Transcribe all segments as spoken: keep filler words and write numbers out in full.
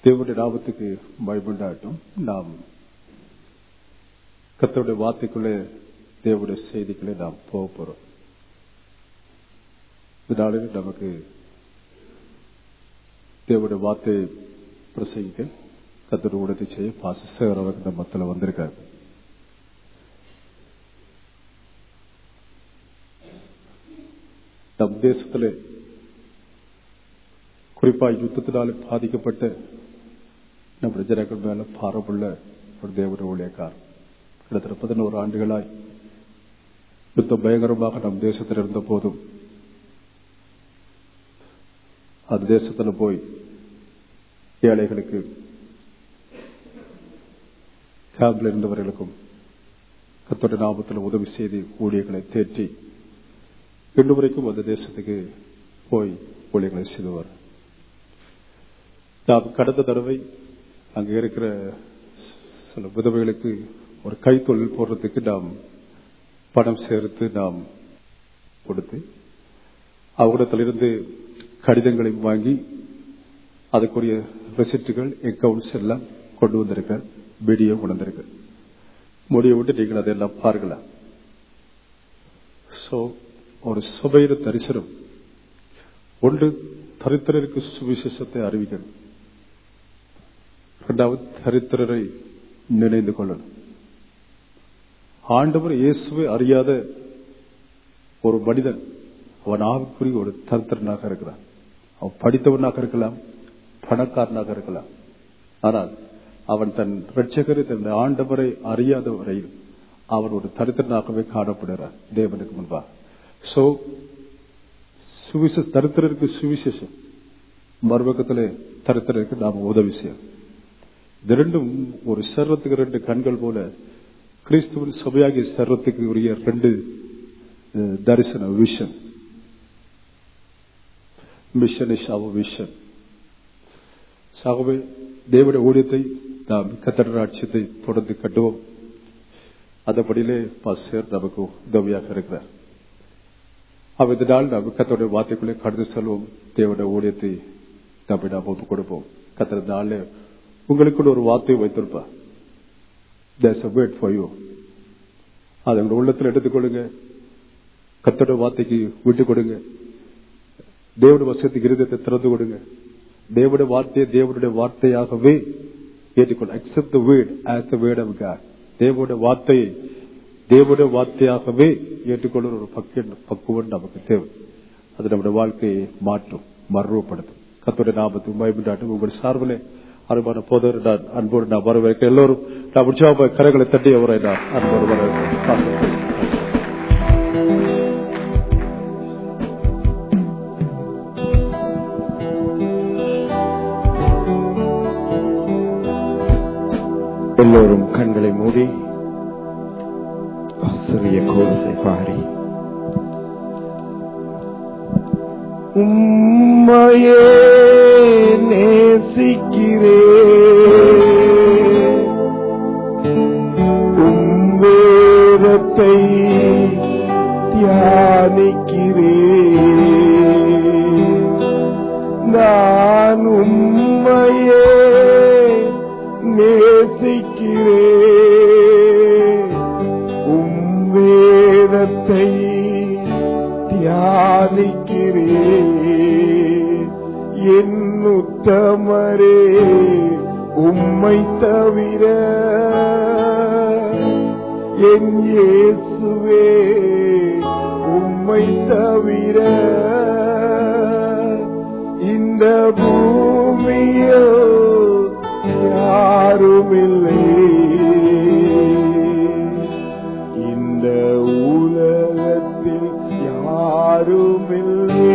தேவனுடைய நாமத்துக்கு மகிமையுண்டாகட்டும். நாம் கர்த்தருடைய வார்த்தைக்குள்ளே தேவனுடைய செய்திக்குள்ளே நாம் போக போறோம். இதனால நமக்கு தேவனுடைய வார்த்தையை பிரசங்கிக்க கர்த்தருடைய உடத்தை செய்ய பாசர் அவர் இந்த மத்தில வந்திருக்காரு. நம் தேசத்திலே குறிப்பாக யுத்தத்தினால பாதிக்கப்பட்ட நம்முடைய ஜனங்கள் மேல பாரமுள்ள ஒரு தேவனுடைய ஊழியக்காரர். கிட்டத்தட்ட பதினோரு ஆண்டுகளாய் யுத்தம் பயங்கரமாக நம் தேசத்தில் இருந்த போதும் அந்த தேசத்துல போய் ஏழைகளுக்கு கேம்பில் இருந்தவர்களுக்கும் கர்த்தருடைய நாமத்தில் உதவி செய்து ஊழியர்களை தேற்றி இன்று வரைக்கும் அந்த தேசத்துக்கு போய் ஊழியர்களை செய்தவர். நாம் கடந்த தடவை அங்க இருக்கிற சில விதவைகளுக்கு ஒரு கைத்தொழில் போடுறதுக்கு நாம் பணம் சேர்த்து நாம் கொடுத்து அவரிடத்திலிருந்து கடிதங்களை வாங்கி அதுக்குரிய ரெசிப்டுகள் அக்கவுண்ட்ஸ் எல்லாம் கொண்டு வந்திருக்க வீடியோ கொண்டு வந்திருக்க முடிய விட்டு நீங்கள் அதெல்லாம் பார்க்கலாம். சோ ஒரு சபையில தரிசனம் ஒன்று தரித்திரருக்கு சுவிசேஷத்தை அறிவிக்கணும். இரண்டாவது தரித்திரரை நினைந்து கொள்ளணும். ஆண்டவர் இயேசுவை அறியாத ஒரு மனிதன் அவன் ஆவிக்குரிய ஒரு தரித்திரனாக இருக்கிறான். அவன் படித்தவனாக இருக்கலாம், பணக்காரனாக இருக்கலாம். ஆனால் அவன் தன் இரட்சகரை தன் ஆண்டவரை அறியாத வரையில் அவன் ஒரு தரித்திரனாகவே காணப்படுகிறான் தேவனுக்கு முன்பாக. சோ சுவிசேஷ தரித்திரருக்கு சுவிசேஷம், மறுபக்கத்திலே தரித்திரருக்கு நாம் உதவி செய்யும். இது ரெண்டும் ஒரு சர்வத்துக்கு ரெண்டு கண்கள் போல கிறிஸ்துவின் சபையாகிய சர்வத்துக்கு உரிய ரெண்டு தரிசன vision. Mission is our vision. ஆகவே தேவனுடைய ஊழியத்தை நாம் கர்த்தருடைய ராஜ்யத்தை தொடர்ந்து கட்டுவோம். அதன்படியிலே பாஸ்டர் நமக்கு உதவியாக இருக்கிறார். அவ இதனால் நாம் கர்த்தருடைய வார்த்தைக்குள்ளே கடந்து செல்வோம். தேவனுடைய ஊழியத்தை நாம் நாம் ஒப்புக் கொடுப்போம். கர்த்தர் நாளே உங்களுக்கு ஒரு வார்த்தையை வைத்திருப்பா. There's a word for you. அதை உங்க உள்ளத்தில் எடுத்துக்கொள்ளுங்க. கர்த்தருடைய வார்த்தைக்கு விட்டு கொடுங்க. தேவனுடைய வசனத்துக்கு இருதயத்தை திறந்து கொடுங்க. தேவனுடைய வார்த்தையை தேவனுடைய வார்த்தையாகவே ஏற்றுக்கொள்ள. Accept the word as the word of God. தேவனுடைய வார்த்தையை தேவனுடைய வார்த்தையாகவே ஏற்றுக்கொள்ள ஒரு பக்குவம் நமக்கு தேவை. அது நம்முடைய வாழ்க்கையை மாற்றும், மறுரூபப்படுத்தும். கர்த்தருடைய நாமத்துக்கு மகிமையுண்டாகட்டும். உங்கள் சார்பிலே அருமையான போதர் நான் அன்போடு நான் வரவேற்க எல்லோரும் நான் உற்சாக கரைகளை தட்டி அவரை நான் அன்போடு வரவேற்கிறேன். எல்லோரும் கண்களை மூடி சிறிய கோரசை பாடி உம்மையே நேசிக்கிறே உம்வேரத்தை தியானிக்கிறே நான் உம்மையே நேசிக்கிறே உம்வேரத்தை தியானிக்கிறே என் உத்தமரே உம்மை தவிர என் இயேசுவே உம்மை தவிர இந்த பூமியில் யாருமில்லை இந்த உலகத்தில் யாருமில்லை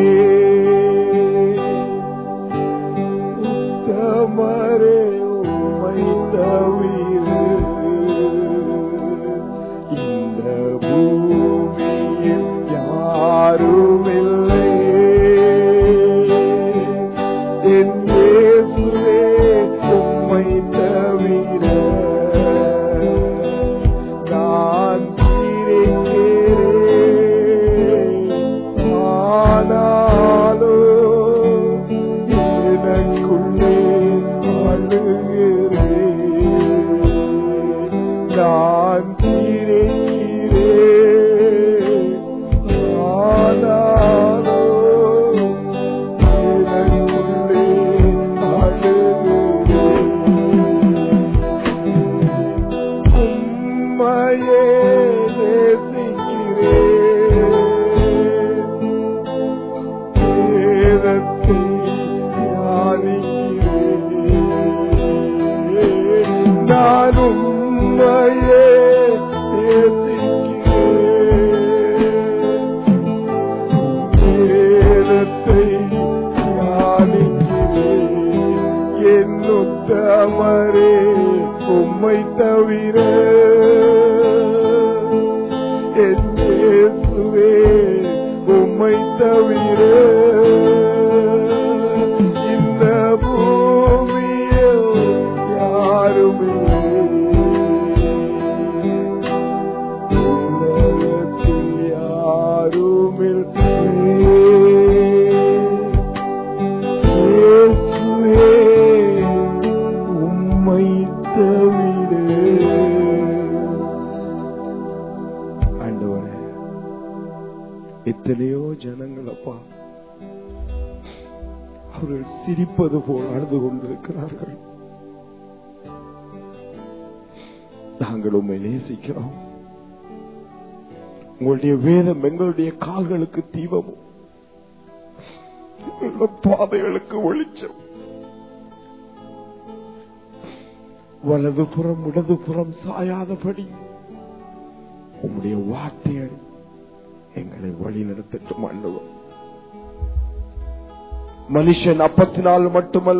உத்தமரே உம்மை தவிர இந்த பூமியில் யாருமில்லை என் இயேசுவே உம்மை தவிர நான் சிரிக்கிறேன் ஆனாலோ எனக்குள்ளே நான் உம்மையே வேதத்தை தியானிக்கிறேன் என்னுத்தமரே உம்மை தவிர என் இயேசுவே உம்மை தவிர இந்த பூமியில் யாருமே எத்தனையோ ஜனங்கள் அப்பா அவர்கள் சிரிப்பது போல் அழுது கொண்டிருக்கிறார்கள். நாங்கள் உம்மை நேசிக்கிறோம். உங்களுடைய வேதம் எங்களுடைய கால்களுக்கு தீபமும் பாதைகளுக்கு வெளிச்சம். வலதுபுறம் இடதுபுறம் சாயாதபடி உம்முடைய வார்த்தையை எங்களை வழி நடத்தட்டும் ஆண்டவர். மனுஷன் அப்பத்தினால் மட்டுமல்ல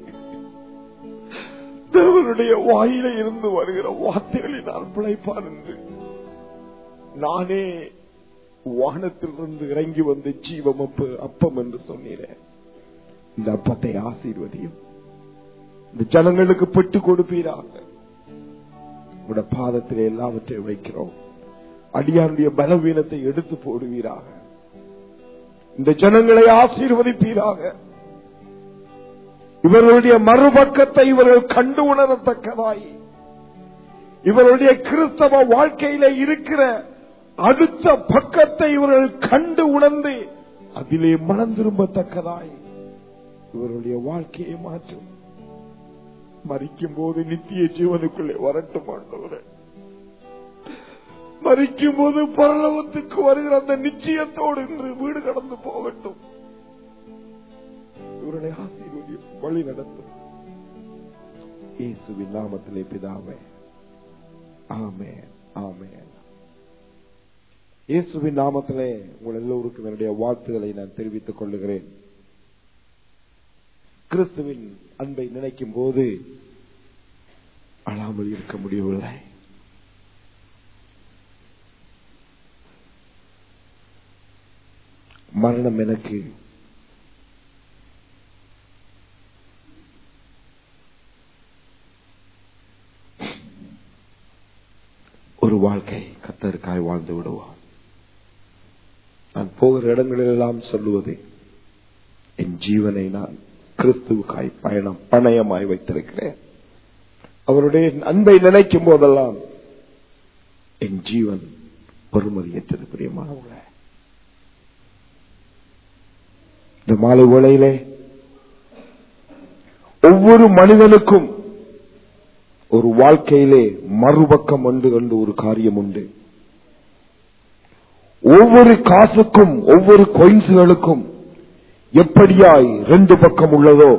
தேவனுடைய வாயில இருந்து வருகிற வார்த்தைகளினால் பிழைப்பார் என்று நானே வானத்திலிருந்து இறங்கி வந்த ஜீவம் அப்பம் என்று சொன்னேன். இந்த அப்பத்தை ஆசீர்வதியும் இந்த ஜனங்களுக்கு பெற்று கொடுப்பீராக. உடைய பாதத்திலே எல்லாவற்றையும் வைக்கிறோம். அடியாருடைய பலவீனத்தை எடுத்து போடுவீராக. இந்த ஜனங்களை ஆசீர்வதிப்பீராக. இவர்களுடைய மறுபக்கத்தை இவர்கள் கண்டு உணரத்தக்கதாய், இவருடைய கிறிஸ்தவ வாழ்க்கையில இருக்கிற அடுத்த பக்கத்தை இவர்கள் கண்டு உணர்ந்து அதிலே மனம் திரும்பத்தக்கதாய் இவருடைய வாழ்க்கையை மாற்றும். மரிக்கும் போது நித்திய ஜீவனுக்குள்ளே வரட்டும் ஆண்டவரே. மரிக்கும் போது பரலோகத்துக்கு வருகிற அந்த நிச்சயத்தோடு இன்று வீடு கடந்து போகட்டும். இவருடைய ஆசீர்வாதம் வழி நடத்தும். இயேசுவின் நாமத்திலே பிதாவே, ஆமென், ஆமென். இயேசுவின் நாமத்திலே உங்கள் எல்லோருக்கும் என்னுடைய வாழ்த்துக்களை நான் தெரிவித்துக் கொள்ளுகிறேன். கிறிஸ்துவின் அன்பை நினைக்கும் போது அழாமல் இருக்க முடியவில்லை. மரணம் எனக்கு ஒரு வாழ்க்கை, கர்த்தருக்காய் வாழ்ந்து விடுவோம். நான் போகிற இடங்களிலெல்லாம் சொல்லுவது, என் ஜீவனை நான் கிறிஸ்துவுக்காய் பயணம் பணயமாய் வைத்திருக்கிறேன். அவருடைய அன்பை நினைக்கும் போதெல்லாம் என் ஜீவன் பெருமதியற்றது. பிரியமானவர்களே, இந்த மாலை வேளையிலே ஒவ்வொரு மனிதனுக்கும் ஒரு வாழ்க்கையிலே மறுபக்கம் ஒன்று கண்டு ஒரு காரியம் உண்டு. ஒவ்வொரு காசுக்கும் ஒவ்வொரு கொயின்ஸுகளுக்கும் எப்படியாய் ரெண்டு பக்கம் உள்ளதோ,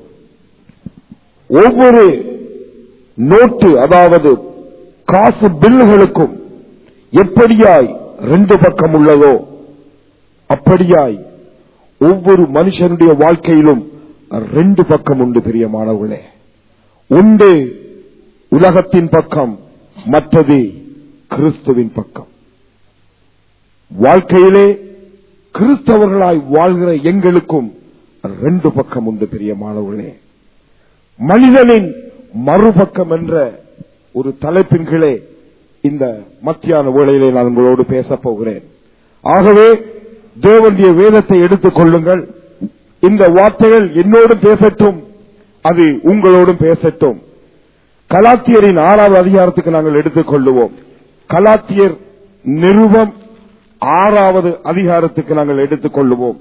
ஒவ்வொரு நோட்டு அதாவது காசு பில்லுகளுக்கும் எப்படியாய் ரெண்டு பக்கம் உள்ளதோ, அப்படியாய் ஒவ்வொரு மனுஷனுடைய வாழ்க்கையிலும் ரெண்டு பக்கம் உண்டு. பிரியமானவர்களே, உண்டு உலகத்தின் பக்கம், மற்றது கிறிஸ்துவின் பக்கம். வாழ்க்கையிலே கிறிஸ்தவர்களாய் வாழ்கிற எங்களுக்கும் ரெண்டு பக்கம் உண்டு. பிரியமானவர்களே, மனிதனின் மறுபக்கம் என்ற ஒரு தலைப்பின் கீழே இந்த மத்தியான வேளையிலே நான் உங்களோடு பேசப் போகிறேன். ஆகவே தேவனுடைய வேதத்தை எடுத்துக் கொள்ளுங்கள். இந்த வார்த்தைகள் என்னோடும் பேசட்டும், அது உங்களோடும் பேசட்டும். கலாத்தியரின் ஆறாவது அதிகாரத்துக்கு நாங்கள் எடுத்துக் கொள்ளுவோம். கலாத்தியர் நிருபம் ஆறாவது அதிகாரத்துக்கு நாங்கள் எடுத்துக் கொள்ளுவோம்.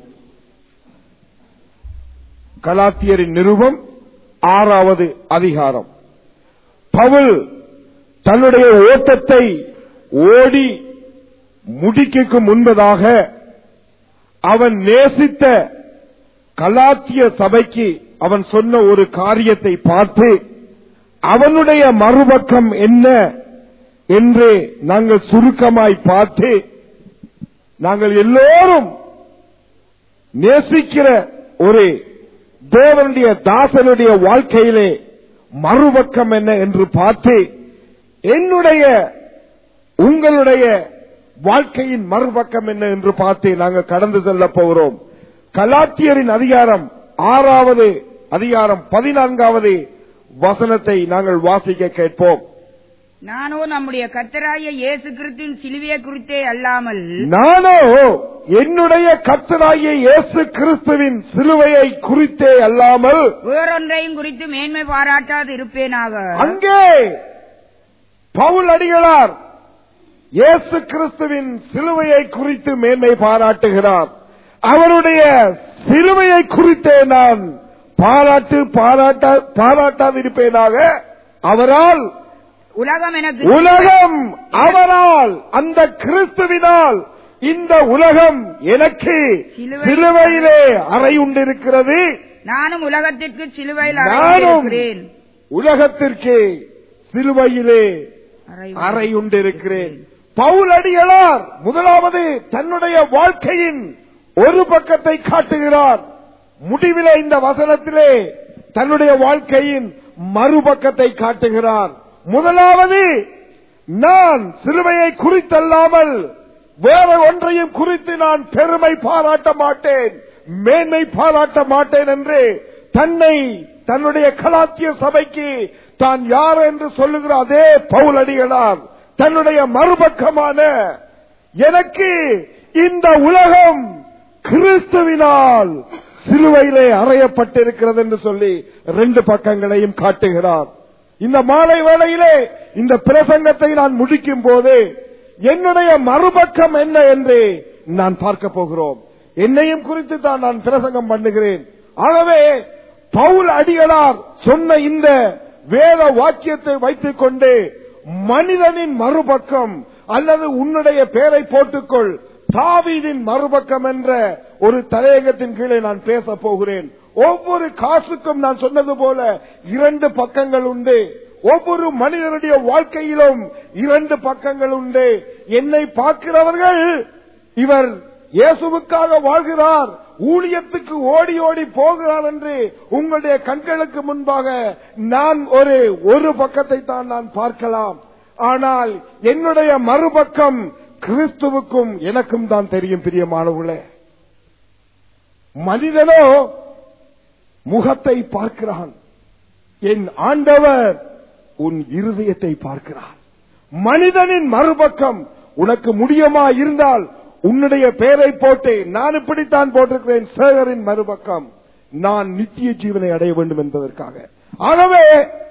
கலாத்தியரின் நிருபம் ஆறாவது அதிகாரம். பவுல் தன்னுடைய ஓட்டத்தை ஓடி முடிக்கும் முன்பதாக அவன் நேசித்த கலாத்திய சபைக்கு அவன் சொன்ன ஒரு காரியத்தை பார்த்து அவனுடைய மறுபக்கம் என்ன என்று நாங்கள் சுருக்கமாய் பார்த்து, நாங்கள் எல்லோரும் நேசிக்கிற ஒரு தேவனுடைய தாசனுடைய வாழ்க்கையிலே மறுபக்கம் என்ன என்று பார்த்து, என்னுடைய உங்களுடைய வாழ்க்கையின் மறுபக்கம் என்ன என்று பார்த்து நாங்கள் கடந்து செல்ல போகிறோம். கலாத்தியரின் அதிகாரம் ஆறாவது அதிகாரம் பதினான்காவது வசனத்தை நாங்கள் வாசிக்க கேட்போம். நானோ நம்முடைய கர்த்தராகிய இயேசு கிறிஸ்துவின் சிலுவையை குறித்தே அல்லாமல் நானோ என்னுடைய கர்த்தராகிய இயேசு கிறிஸ்துவின் சிலுவையை குறித்தே அல்லாமல் வேறொன்றையும் குறித்து மேன்மை பாராட்டாது இருப்பேனாக. அங்கே பவுல் அடிகளார் இயேசு கிறிஸ்துவின் சிலுவையை குறித்து மேன்மை பாராட்டுகிறார். அவருடைய சிலுவையை குறித்தே நான் பாராட்டு பாராட்ட பாராட்டாதிருப்பேனாக. அவரால் உலகம் எனக்கு உலகம் அவரால் அந்த கிறிஸ்துவினால் இந்த உலகம் எனக்கு சிலுவையிலே அறை உண்டிருக்கிறது. நானும் உலகத்திற்கு சிலுவையில் அறையுண்டிருக்கிறேன். உலகத்திற்கு சிலுவையிலே அறை உண்டிருக்கிறேன். பவுல் அடிகளார் முதலாவது தன்னுடைய வாழ்க்கையின் ஒரு பக்கத்தை காட்டுகிறார். முடிவிலே இந்த வசனத்திலே தன்னுடைய வாழ்க்கையின் மறுபக்கத்தை காட்டுகிறார். முதலாவது, நான் சிலுவையை குறித்தல்லாமல் வேற ஒன்றையும் குறித்து நான் பெருமை பாராட்ட மாட்டேன், மேன்மை பாராட்ட மாட்டேன் என்று தன்னை தன்னுடைய கலாத்திய சபைக்கு தான் யார் என்று சொல்லுகிற அதே பவுல் அடிகளார் தன்னுடைய மறுபக்கமான, எனக்கு இந்த உலகம் கிறிஸ்துவினால் சிலுவையிலே அறையப்பட்டிருக்கிறது என்று சொல்லி ரெண்டு பக்கங்களையும் காட்டுகிறார். இந்த மாலை வேளையிலே இந்த பிரசங்கத்தை நான் முடிக்கும் போது என்னுடைய மறுபக்கம் என்ன என்று நான் பார்க்க போகிறோம். என்னையும் குறித்து தான் நான் பிரசங்கம் பண்ணுகிறேன். ஆகவே பவுல் அடிகளார் சொன்ன இந்த வேத வாக்கியத்தை வைத்துக் கொண்டு மனிதனின் மறுபக்கம் அல்லது உன்னுடைய பெயரை போட்டுக்கொள் தாவீதின் மறுபக்கம் என்ற ஒரு தலையங்கத்தின் கீழே நான் பேச போகிறேன். ஒவ்வொரு காசுக்கும் நான் சொன்னது போல இரண்டு பக்கங்கள் உண்டு. ஒவ்வொரு மனிதனுடைய வாழ்க்கையிலும் இரண்டு பக்கங்கள் உண்டு. என்னை பார்க்கிறவர்கள் இவர் இயேசுவுக்காக வாழ்கிறார், ஊழியத்துக்கு ஓடி ஓடி போகிறார் என்று உங்களுடைய கண்களுக்கு முன்பாக நான் ஒரு ஒரு பக்கத்தை தான் நான் பார்க்கலாம். ஆனால் என்னுடைய மறுபக்கம் கிறிஸ்துவுக்கும் எனக்கும் தான் தெரியும். பிரியமானவர்களே, மனிதனோ முகத்தை பார்க்கிறான், என் ஆண்டவர் உன் இருதயத்தை பார்க்கிறார். மனிதனின் மறுபக்கம் உனக்கு முடியுமா இருந்தால் உன்னுடைய பெயரை போட்டு, நான் இப்படித்தான் போட்டிருக்கிறேன், சேகரின் மறுபக்கம், நான் நித்திய ஜீவனை அடைய வேண்டும் என்பதற்காக. ஆகவே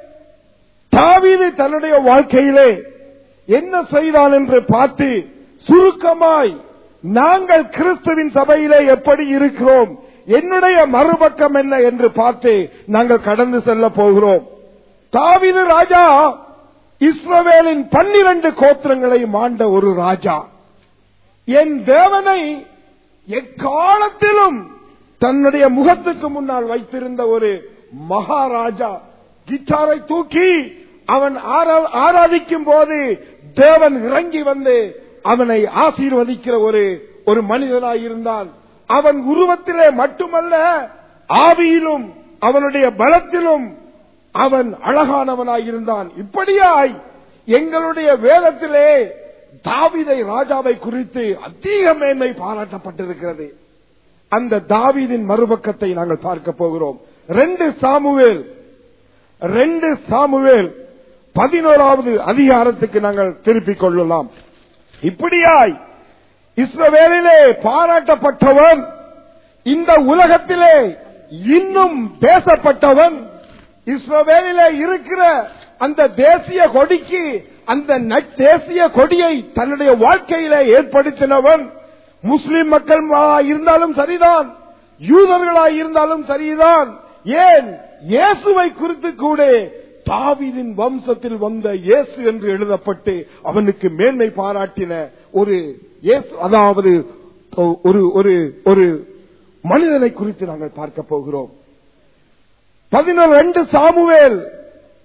தாவீது தன்னுடைய வாழ்க்கையிலே என்ன செய்தான் என்று பார்த்து சுருக்கமாய் நாங்கள் கிறிஸ்துவின் சபையிலே எப்படி இருக்கிறோம், என்னுடைய மறுபக்கம் என்ன என்று பார்த்து நாங்கள் கடந்து செல்ல போகிறோம். தாவீது ராஜா இஸ்ரவேலின் பன்னிரண்டு கோத்திரங்களையும் ஆண்ட ஒரு ராஜா. என் தேவனை எக்காலத்திலும் தன்னுடைய முகத்துக்கு முன்னால் வைத்திருந்த ஒரு மகாராஜா. கிட்டாரை தூக்கி அவன் ஆராதிக்கும் போது தேவன் இறங்கி வந்து அவனை ஆசீர்வதிக்கிற ஒரு ஒரு மனிதனாயிருந்தான். அவன் உருவத்திலே மட்டுமல்ல, ஆவியிலும் அவனுடைய பலத்திலும் அவன் அழகானவனாயிருந்தான். இப்படியாய் எங்களுடைய வேதத்திலே தாவீதை ராஜாவை குறித்து அதிக மேன்மை பாராட்டப்பட்டிருக்கிறது. அந்த தாவீதின் மறுபக்கத்தை நாங்கள் பார்க்க போகிறோம். ரெண்டு சாமுவேல் ரெண்டு சாமுவேல் பதினோராவது அதிகாரத்துக்கு நாங்கள் திருப்பிக் கொள்ளலாம். இப்படியாய் இஸ்ரவேலிலே பாராட்டப்பட்டவன், இந்த உலகத்திலே இன்னும் பேசப்பட்டவன், இஸ்ரவேலிலே இருக்கிற அந்த தேசிய கொடிக்கு அந்த தேசிய கொடியை தன்னுடைய வாழ்க்கையிலே ஏற்படுத்தினவன். முஸ்லிம் மக்கள் இருந்தாலும் சரிதான், யூதர்களாய் இருந்தாலும் சரிதான், ஏன் இயேசுவை குறித்து கூட தாவீதின் வம்சத்தில் வந்த இயேசு என்று எழுதப்பட்டு அவனுக்கு மேன்மை பாராட்டின ஒரு இயேசு, அதாவது ஒரு ஒரு ஒரு மனிதனை குறித்து நாங்கள் பார்க்க போகிறோம். பதினொன்று சாமுவேல்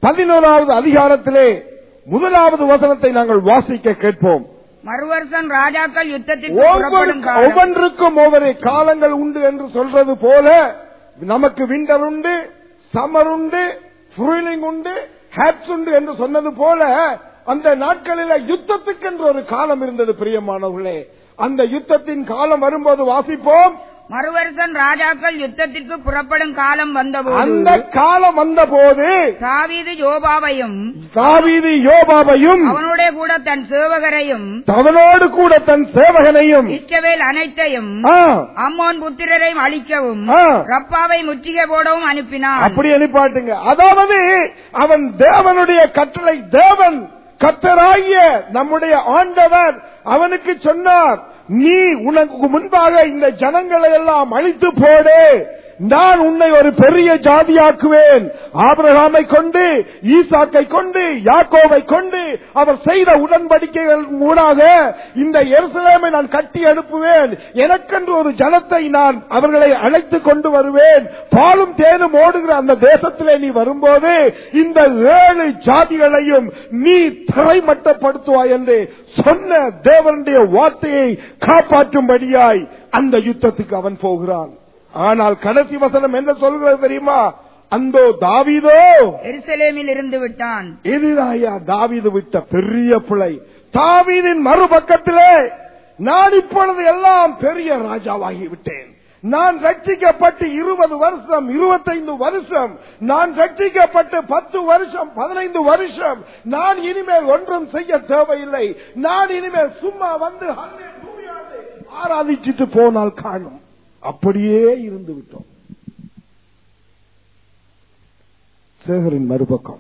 பதினோராவது அதிகாரத்திலே முதலாவது வசனத்தை நாங்கள் வாசிக்க கேட்போம். மறுவருஷம் ராஜாக்கள் யுத்தத்திற்கு புறப்படும் காலம். ஒவ்வொன்றுக்கும் ஒவ்வொரு காலங்கள் உண்டு என்று சொல்றது போல நமக்கு விண்டர் உண்டு, சம்மர் உண்டு, ஃப்ரூலிங் உண்டு, ஹேட்ஸ் உண்டு என்று சொன்னது போல அந்த நாட்களில் யுத்தத்துக்கு என்று ஒரு காலம் இருந்தது. பிரியமானவர்களே, அந்த யுத்தத்தின் காலம் வரும்போது வாசிப்போம். மறுவருஷம் ராஜாக்கள் யுத்தத்திற்கு புறப்படும் காலம் வந்தபோது, அந்த காலம் வந்தபோது தாவீது யோபாவையும் தாவீது யோபாவையும் அவனோட கூட தன் சேவகரையும் அவனோடு கூட தன் சேவகனையும் இஸ்ரவேல் அனைத்தையும் அம்மோன் புத்திரரையும் அழிக்கவும் ரப்பாவை முற்றுகை போடவும் அனுப்பினான். அப்படி அனுப்பாட்டுங்க. அதாவது அவன் தேவனுடைய கட்டளை, தேவன் கர்த்தராகிய நம்முடைய ஆண்டவர் அவனுக்கு சொன்னார், நீ உனக்கு முன்பாக இந்த ஜனங்களை எல்லாம் அழித்து போடு, நான் உன்னை ஒரு பெரிய ஜாதியாக்குவேன். ஆபிரகாமை கொண்டு, ஈசாக்கை கொண்டு, யாக்கோவை கொண்டு அவர் செய்த உடன்படிக்கைகள் மூலமாக இந்த எருசலேமை நான் கட்டி அனுப்புவேன். எனக்கென்று ஒரு ஜனத்தை நான் அவர்களை அழைத்து கொண்டு வருவேன். பாலும் தேனும் ஓடுகிற அந்த தேசத்திலே நீ வரும்போது இந்த ஏழு ஜாதிகளையும் நீ தரைமட்டப்படுத்துவாய் என்று சொன்ன தேவனுடைய வார்த்தையை காப்பாற்றும்படியாய் அந்த யுத்தத்துக்கு அவன் போகிறான். ஆனால் கடைசி வசனம் என்ன சொல்கிறது தெரியுமா? அந்த தாவீதோ எருசலேமில் இருந்து விட்டான். எதிராயா தாவீது விட்ட பெரிய பிழை. தாவீதின் மறுபக்கத்திலே நான் இப்பொழுது எல்லாம் பெரிய ராஜாவாகி விட்டேன். நான் ரட்சிக்கப்பட்டு இருபது வருஷம், இருபத்தைந்து வருஷம், நான் ரட்சிக்கப்பட்டு பத்து வருஷம், பதினைந்து வருஷம், நான் இனிமேல் ஒன்றும் செய்ய தேவையில்லை. நான் இனிமேல் சும்மா வந்து ஆராதிச்சுட்டு போனால் காணும். அப்படியே இருந்து விட்டோம். சேகரின் மறுபக்கம்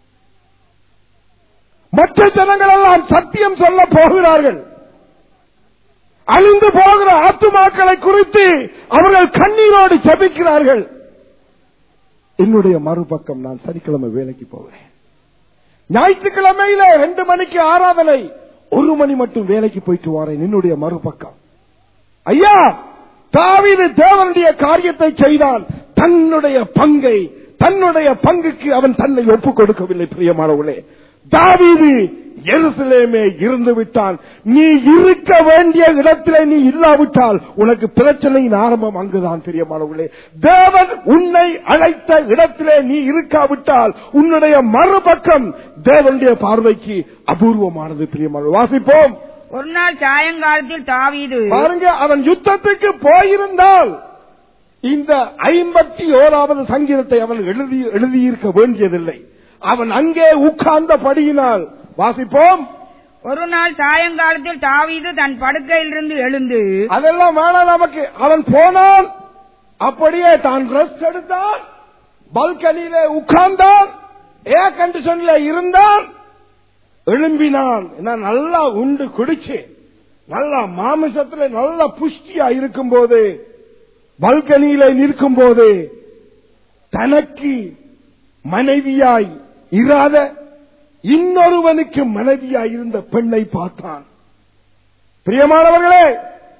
மற்ற ஜனங்கள் எல்லாம் சத்தியம் சொல்ல போகிறார்கள். அழிந்து போகிற ஆத்துமாக்களை குறித்து அவர்கள் கண்ணீரோடு ஜெபிக்கிறார்கள். என்னுடைய மறுபக்கம், நான் சனிக்கிழமை வேலைக்கு போகிறேன். ஞாயிற்றுக்கிழமையில ரெண்டு மணிக்கு ஆராதனை, ஒரு மணி மட்டும் வேலைக்கு போயிட்டு வரேன். என்னுடைய மறுபக்கம், ஐயா தாவீது தேவனுடைய காரியத்தை செய்தான். தன்னுடைய பங்கை, தன்னுடைய பங்குக்கு அவன் தன்னை ஒப்புக் கொடுக்கவில்லை. பிரியமானவர்களே, தாவீது எருசலேமே இருந்து விட்டான். நீ இருக்க வேண்டிய இடத்திலே நீ இல்லாவிட்டால் உனக்கு பிரச்சனையின் ஆரம்பம் அங்குதான். பிரியமானவர்களே, தேவன் உன்னை அழைத்த இடத்திலே நீ இருக்காவிட்டால் உன்னுடைய மறுபக்கம் தேவனுடைய பார்வைக்கு அபூர்வமானது. பிரியமானவர்களே, வாசிப்போம். ஒரு நாள் சாயங்காலத்தில் தாவீது, பாருங்க, அவன் யுத்தத்துக்கு போயிருந்தால் இந்த ஐம்பத்தி ஓராவது சங்கீதத்தை அவன் எழுதி எழுதியிருக்க வேண்டியதில்லை. அவன் அங்கே உட்கார்ந்தபடியினால், வாசிப்போம். ஒரு நாள் சாயங்காலத்தில் தாவீது தன் படுக்கையிலிருந்து எழுந்து, அதெல்லாம் வேணாம் நமக்கு. அவன் போனான், அப்படியே தான் ரெஸ்ட் எடுத்தான், பால்கனியிலே உட்கார்ந்தான், ஏர் கண்டிஷன்ல இருந்தான், எழும்பினான். நல்லா உண்டு குடிச்சு நல்லா மாமிசத்துல நல்ல புஷ்டியா இருக்கும் போது, பால்கனியில நிற்கும் போது தனக்கு மனைவியாய் இராத இன்னொருவனுக்கு மனைவியாய் இருந்த பெண்ணை பார்த்தான். பிரியமானவர்களே,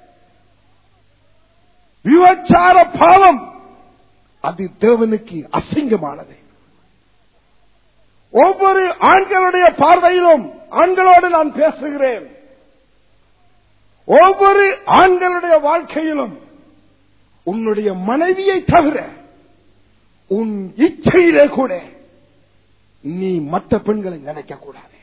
விபச்சார பாவம் அது தேவனுக்கு அசிங்கமானது. ஒவ்வொரு ஆண்களுடைய பார்வையிலும், ஆண்களோடு நான் பேசுகிறேன், ஒவ்வொரு ஆண்களுடைய வாழ்க்கையிலும் உன்னுடைய மனைவியை தவிர உன் இச்சையிலே கூட நீ மற்ற பெண்களை நினைக்க கூடாது.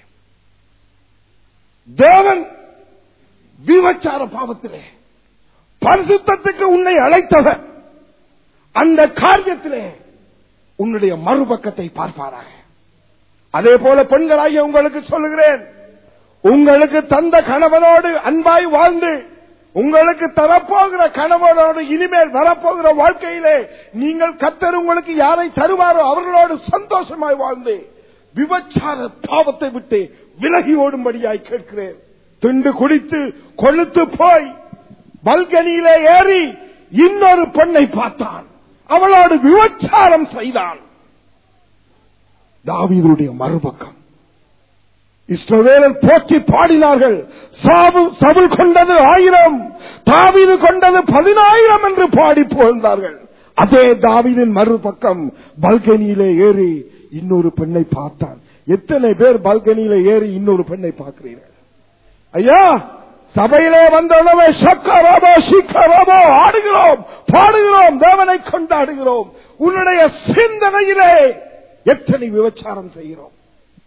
தேவன் விபச்சார பாவத்திலே பரிசுத்தத்துக்கு உன்னை அழைத்தவர். அந்த காரியத்திலே உன்னுடைய மறுபக்கத்தை பார்ப்பாராக. அதே போல பெண்களாகிய உங்களுக்கு சொல்லுகிறேன், உங்களுக்கு தந்த கணவனோடு அன்பாய் வாழ்ந்து, உங்களுக்கு தரப்போகிற கணவனோடு இனிமேல் வரப்போகிற வாழ்க்கையிலே நீங்கள் கர்த்தர் உங்களுக்கு யாரை தருவாரோ அவர்களோடு சந்தோஷமாய் வாழ்ந்து விபச்சார பாவத்தை விட்டு விலகி ஓடும்படியாய் கேட்கிறேன். திண்டு குடித்து கொழுத்து போய் பல்கனியிலே ஏறி இன்னொரு பெண்ணை பார்த்தான், அவளோடு விபச்சாரம் செய்தான். தாவீதுடைய மறுபக்கம் இஸ்ரவேலர் போற்றி பாடினார்கள். சவுல் கொண்டது ஆயிரம், தாவீது கொண்டது பதினாயிரம் என்று பாடி புகழ்ந்தார்கள். அதே தாவீதின் மறுபக்கம் பல்கனியிலே ஏறி இன்னொரு பெண்ணை பார்த்தான். எத்தனை பேர் பால்கனியில ஏறி இன்னொரு பெண்ணை பார்க்கிறீர்கள்? ஐயா, சபையிலே வந்தவனவே சக்கரமோ சிக்கரமோ ஆடுகிறோம், பாடுகிறோம், தேவனை கொண்டாடுகிறோம். உன்னுடைய சிந்தனையிலே எத்தனை விபச்சாரம் செய்கிறோம்?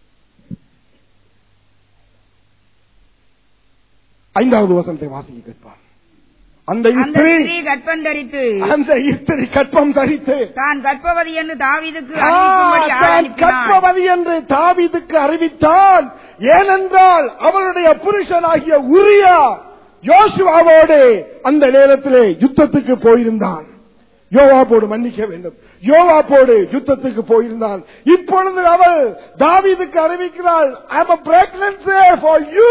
ஐந்தாவது வசனத்தை வாசிக்க கேட்பான். அந்த இஸ்திரி கற்பம் தரித்து அந்த இஸ்திரி கற்பம் தரித்து தான் கற்பவதி என்று தாவீதுக்கு கற்பவதி என்று தாவீதுக்கு அறிவித்தான். ஏனென்றால் அவருடைய புருஷனாகிய உரியா யோசுவாவோடு அந்த நேரத்திலே யுத்தத்துக்கு போயிருந்தான். யோவாபோடு மன்னிக்க வேண்டும், யோவாபோடு யுத்தத்துக்கு போயிருந்தான். இப்பொழுது அவள் தாவீதுக்கு அறிவிக்கிறாள், I am a pregnancy for you.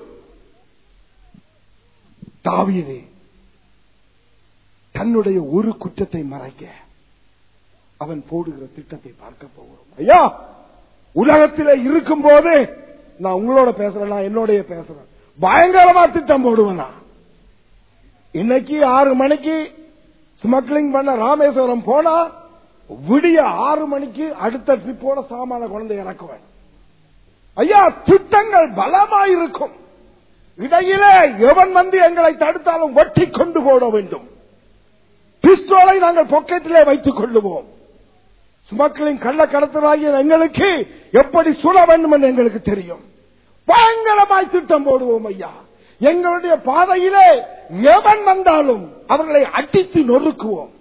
தாவீது தன்னுடைய ஒரு குற்றத்தை மறைக்க அவன் போடுகிற திட்டத்தை பார்க்க போகிறோம். ஐயா, உலகத்திலே இருக்கும் போது நான் உங்களோட பேசுறேன், நான் என்னோட பேசுறேன், பயங்கரமா திட்டம் போடுவேன். இன்னைக்கு ஆறு மணிக்கு ஸ்மக்லிங் பண்ண ராமேஸ்வரம் போனா விடிய ஆறு மணிக்கு அடுத்த ட்ரிப்போட சாமான குழந்தை இறக்குவேன். ஐயா, திட்டங்கள் பலமாயிருக்கும். இடையிலே எவன் வந்து எங்களை தடுத்தாலும் வெட்டி கொண்டு போட வேண்டும். பிஸ்டோலை நாங்கள் பாக்கெட்டிலே வைத்துக் கொள்ளுவோம். ஸ்மக்லிங் கள்ள கடத்தலாகிய எங்களுக்கு எப்படி சுட வேண்டும் என்று எங்களுக்கு தெரியும். பயங்கரமாய் திட்டம் போடுவோம். ஐயா, எங்களுடைய பாதையிலே எவன் வந்தாலும் அவர்களை அடித்து நொறுக்குவோம்.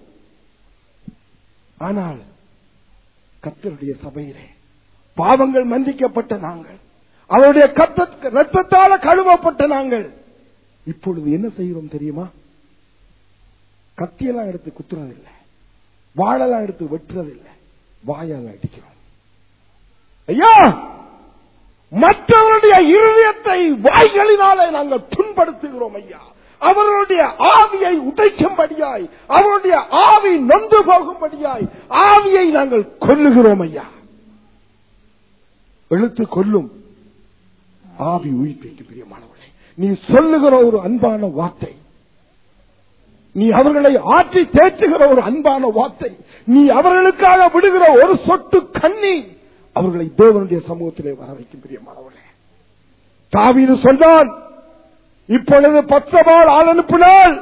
ஆனால் கர்த்தருடைய சபையிலே பாவங்கள் மன்னிக்கப்பட்ட நாங்கள், அவருடைய ரத்தத்தால கழுவப்பட்ட நாங்கள் இப்பொழுது என்ன செய்கிறோம் தெரியுமா? கத்தியெல்லாம் எடுத்து குத்துறதில்லை, வாழெல்லாம் எடுத்து வெட்டுறதில்லை, வாயால் அடிக்கிறோம். ஐயா, மற்றவருடைய இருதயத்தை வாய்களினாலே நாங்கள் புண்படுத்துகிறோம். ஐயா, அவர்களுடைய ஆவியை உடைக்கும்படியாய், அவருடைய ஆவி நொந்து போகும்படியாய் ஆவியை நாங்கள் கொல்லுகிறோம். ஐயா, எழுத்து கொல்லும், ஆவி உயிர்ப்பிக்கு பிரியமானவர்களே, நீ சொல்லுகிற ஒரு அன்பான வார்த்தை, நீ அவர்களை ஆற்றி தேற்றுகிற ஒரு அன்பான வார்த்தை, நீ அவர்களுக்காக விடுகிற ஒரு சொட்டு கண்ணீர் அவர்களை தேவனுடைய சமூகத்திலே வர வைக்கும் பிரியமானவர்களே. தாவீது சொன்னான், இப்பொழுது பத்சபாள் ஆள் அனுப்பினால்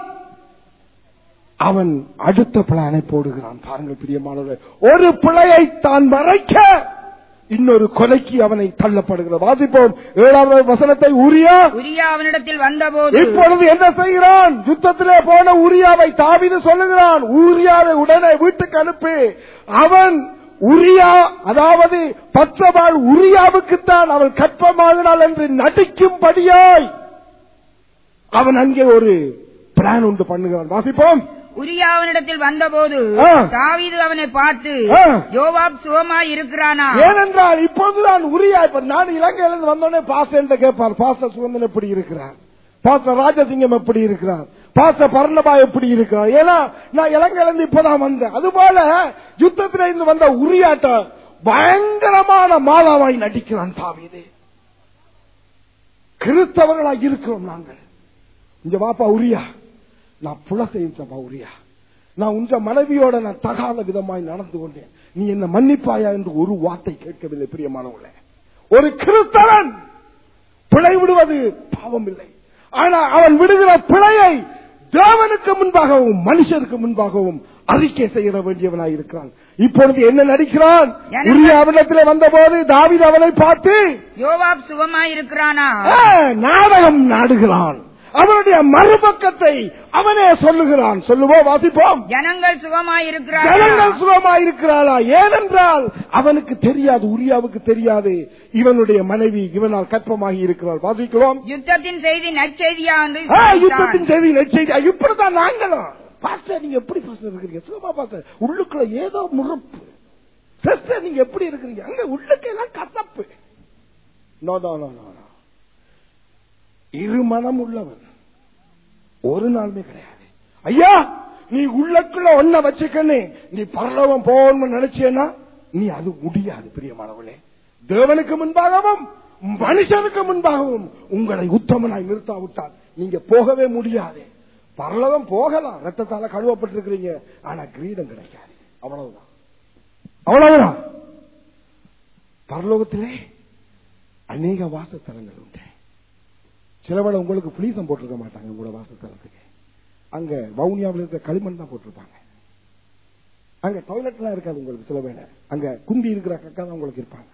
அவன் அடுத்த பிளானை போடுகிறான். பாருங்கள் பிரியமானவர்களே, ஒரு பிழையை தான் மறைக்க இன்னொரு கொலைக்கு அவனை தள்ளப்படுகிறார். வாசிப்போம் ஏழாவது வசனத்தை. உரியா உரியா அவனிடத்தில் வந்தபோது இப்பொழுது என்ன செய்கிறான்? யுத்தத்திலே போன உரியாவை தாவீது சொல்லுகிறான், உரியாவை உடனே வீட்டுக்கு அனுப்பி அவன் உரியா, அதாவது பத்சபாள் உரியாவுக்குத்தான் அவள் கற்பமாகினாள் என்று நடிக்கும்படியாய் அவன் அங்கே ஒரு பிளான் உண்டு பண்ணுகிறான். வாசிப்போம். உரியா அவனிடத்தில் வந்தபோது தாவீது அவனை பார்த்து, யோவாப் சுகமாய் இருக்கிறானா? ஏனென்றால் இப்போதுதான் உரியா, இப்ப நான் இலங்கையிலிருந்து வந்தோடனே பாஸ்டர் கேட்பார், பாஸ்டர் சுகந்தன் எப்படி இருக்கிறார், பாஸ்டர் ராஜசிங்கம் எப்படி இருக்கிறார், பாஸ்டர் பர்ணபா எப்படி இருக்கிறார். ஏன்னா நான் இலங்கையிலிருந்து இப்பதான் வந்தேன். அதுபோல யுத்தத்திலிருந்து வந்த உரியாட்ட பயங்கரமான மாதாவாய் நடிக்கிறான் தாவீது. கிறிஸ்தவர்களாக இருக்கிறோம் நாங்கள். இங்க வாப்பா உரியா, நான் புல செய்தப்பா உரியா, நான் உன்ற மனைவியோட நான் தகாத விதமாய் நடந்து கொண்டேன், நீ என்ன மன்னிப்பாயா என்று ஒரு வார்த்தை கேட்கவில்லை. பிரியமானவர்களே, ஒரு கிறிஸ்தவன் பிழை விடுவது பாவம் இல்லை. ஆனா அவன் விடுகிற பிழையை தேவனுக்கு முன்பாகவும் மனுஷருக்கு முன்பாகவும் அறிக்கை செய்ய வேண்டியவனாய் இருக்கிறான். இப்பொழுது என்ன நடிக்கிறான்? உரியாவிடத்தில் வந்த போது தாவீது அவனை பார்த்து, யோவாப் சுகமாய் இருக்கிறானா? நாடகம் நாடுகிறான். அவனுடைய மறுபக்கத்தை அவனே சொல்லுகிறான். சொல்லுவோம், வாசிப்போம். ஜனங்கள் சுகமாயிருக்கிறார்கள், ஜனங்கள் சுகமாயிருக்கிறாளா? ஏனென்றால் அவனுக்கு தெரியாது, உரியாவுக்கு தெரியாது இவனுடைய மனைவி இவனால் கற்பமாகி இருக்கிறாள். வாசிக்கிறோம். யுத்தத்தின் செய்தி நற்செய்தியா? யுத்தத்தின் செய்தி நற்செய்தியா? இப்படிதான் நாங்களும். பாஸ்டர் நீங்க எப்படி பாஸ்டர் இருக்கிறீங்க? சுகமா பாஸ்டர், உள்ளுக்குள்ள ஏதோ முறப்பு. சிஸ்டர் நீங்க எப்படி இருக்கிறீங்க? அங்க உள்ளுக்கு எல்லாம் கசப்பு. நோ நோ நோ நோ இருமனம் உள்ளவன் ஒரு நாளுமே கிடையாது. ஐயா, நீ உள்ளக்குள்ள ஒன்ன வச்சுக்கன்னு நீ பரலோகம் போகணும்னு நினைச்சேன்னா நீ அது முடியாது. பிரியமானவளே, தேவனுக்கு முன்பாகவும் மனுஷனுக்கு முன்பாகவும் உங்களை உத்தமனாய் நிறுத்தாவிட்டால் நீங்க போகவே முடியாது. பரலோகம் போகலாம், ரத்தத்தால கழுவப்பட்டிருக்கிறீங்க, ஆனா கிரீடம் கிடைக்காது. அவ்வளவுதான், அவ்வளவுதான். பரலோகத்திலே அநேக வாசஸ்தலங்கள் உண்டு. சிலவளை உங்களுக்கு புலீசம் போட்டிருக்க மாட்டாங்க உங்களோட வாசஸ்தலத்துக்கு. அங்க வவுனியாவில் இருக்க களிமண் தான் போட்டிருப்பாங்க. அங்க டாய்லெட் எல்லாம் இருக்காது உங்களுக்கு. சில வேளை அங்க குந்தி இருக்கிற கக்கா தான் உங்களுக்கு இருப்பாங்க.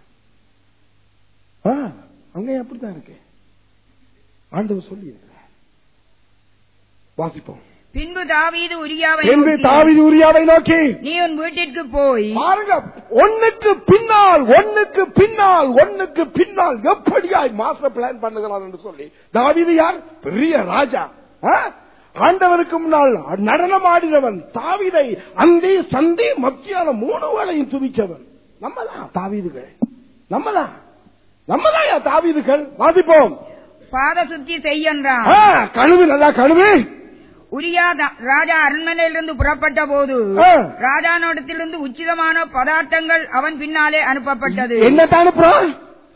அங்க அப்படித்தான் இருக்கு. ஆண்டவர் சொல்லி இருக்கிற வாசிப்போம். பின்பு தாவீது உரியாவை தாவீது உரியாவை நோக்கி, நீ உன் வீட்டிற்கு போய் பாருங்க, ஒன்னுக்கு பின்னால் ஒன்னுக்கு பின்னால் ஒன்னுக்கு பின்னால் எப்படியாய் மாஸ்டர் பிளான் பண்ணுகிறார் என்று சொல்லி. தாவீது யார்? பெரிய ராஜா. ஆண்டவருக்கு முன்னால் நடனம் ஆடினவன். தாவீதை அந்தி சந்தி மத்தியான மூணு வேளையும் துதிச்சவன். நம்மதான் தாவீதுகள். நம்மதான் நம்மதான் தாவீதுகள். வாசிப்போம். பாத சுத்தி செய்யன்றான். கழுவு, நல்லா கழுவு. உரியா ராஜா அரண்மனையிலிருந்து புறப்பட்ட போது ராஜானோடத்திலிருந்து உச்சிதமான பதார்த்தங்கள் அவன் பின்னாலே அனுப்பப்பட்டது. என்னத்தான் அனுப்புறான்?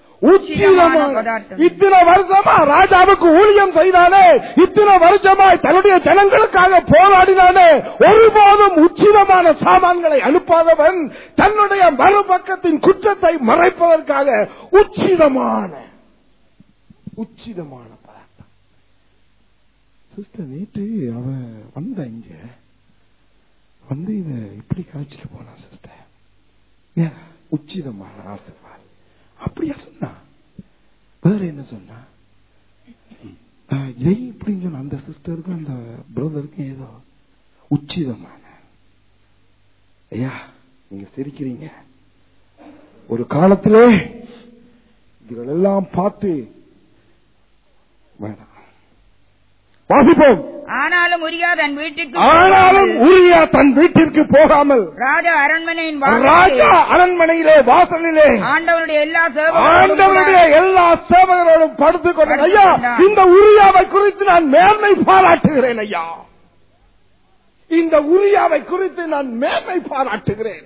இத்தனை வருஷமா ராஜாவுக்கு ஊழியம் செய்தானே, இத்தனை வருஷமாய் தன்னுடைய ஜனங்களுக்காக போராடினானே, ஒருபோதும் உச்சிதமான சாமான்களை அனுப்பாதவன் தன்னுடைய மறுபக்கத்தின் குற்றத்தை மறைப்பதற்காக உச்சிதமான உச்சிதமான பதார்த்தம். சிஸ்டர் நேற்று அவ வந்த இங்க வந்து இத இப்படி காய்ச்சிட்டு போனா சிஸ்டர். உச்சிதமான ஆசீர்வாதம் அப்படியா சொன்னா? வேற என்ன சொன்னா? இப்படின்னு சொன்ன அந்த சிஸ்டருக்கும் அந்த பிரதருக்கும் ஏதோ உச்சிதமான. ஐயா நீங்க சிரிக்கிறீங்க. ஒரு காலத்திலே இதெல்லாம் பார்த்து வேணாம். வாசிப்போம். ஆனாலும் உரியா தன் வீட்டுக்கு ஆனாலும் உரியா தன் வீட்டிற்கு போகாமல் ராஜா அரண்மனையின் ராஜா அரண்மனையிலே வாசலிலே ஆண்டவருடைய எல்லா ஆண்டவருடைய எல்லா சேவகரோடும் படுத்துக் கொண்டேன். ஐயா இந்த உரியாவை குறித்து நான் மேன்மை பாராட்டுகிறேன். ஐயா இந்த உரியாவை குறித்து நான் மேன்மை பாராட்டுகிறேன்.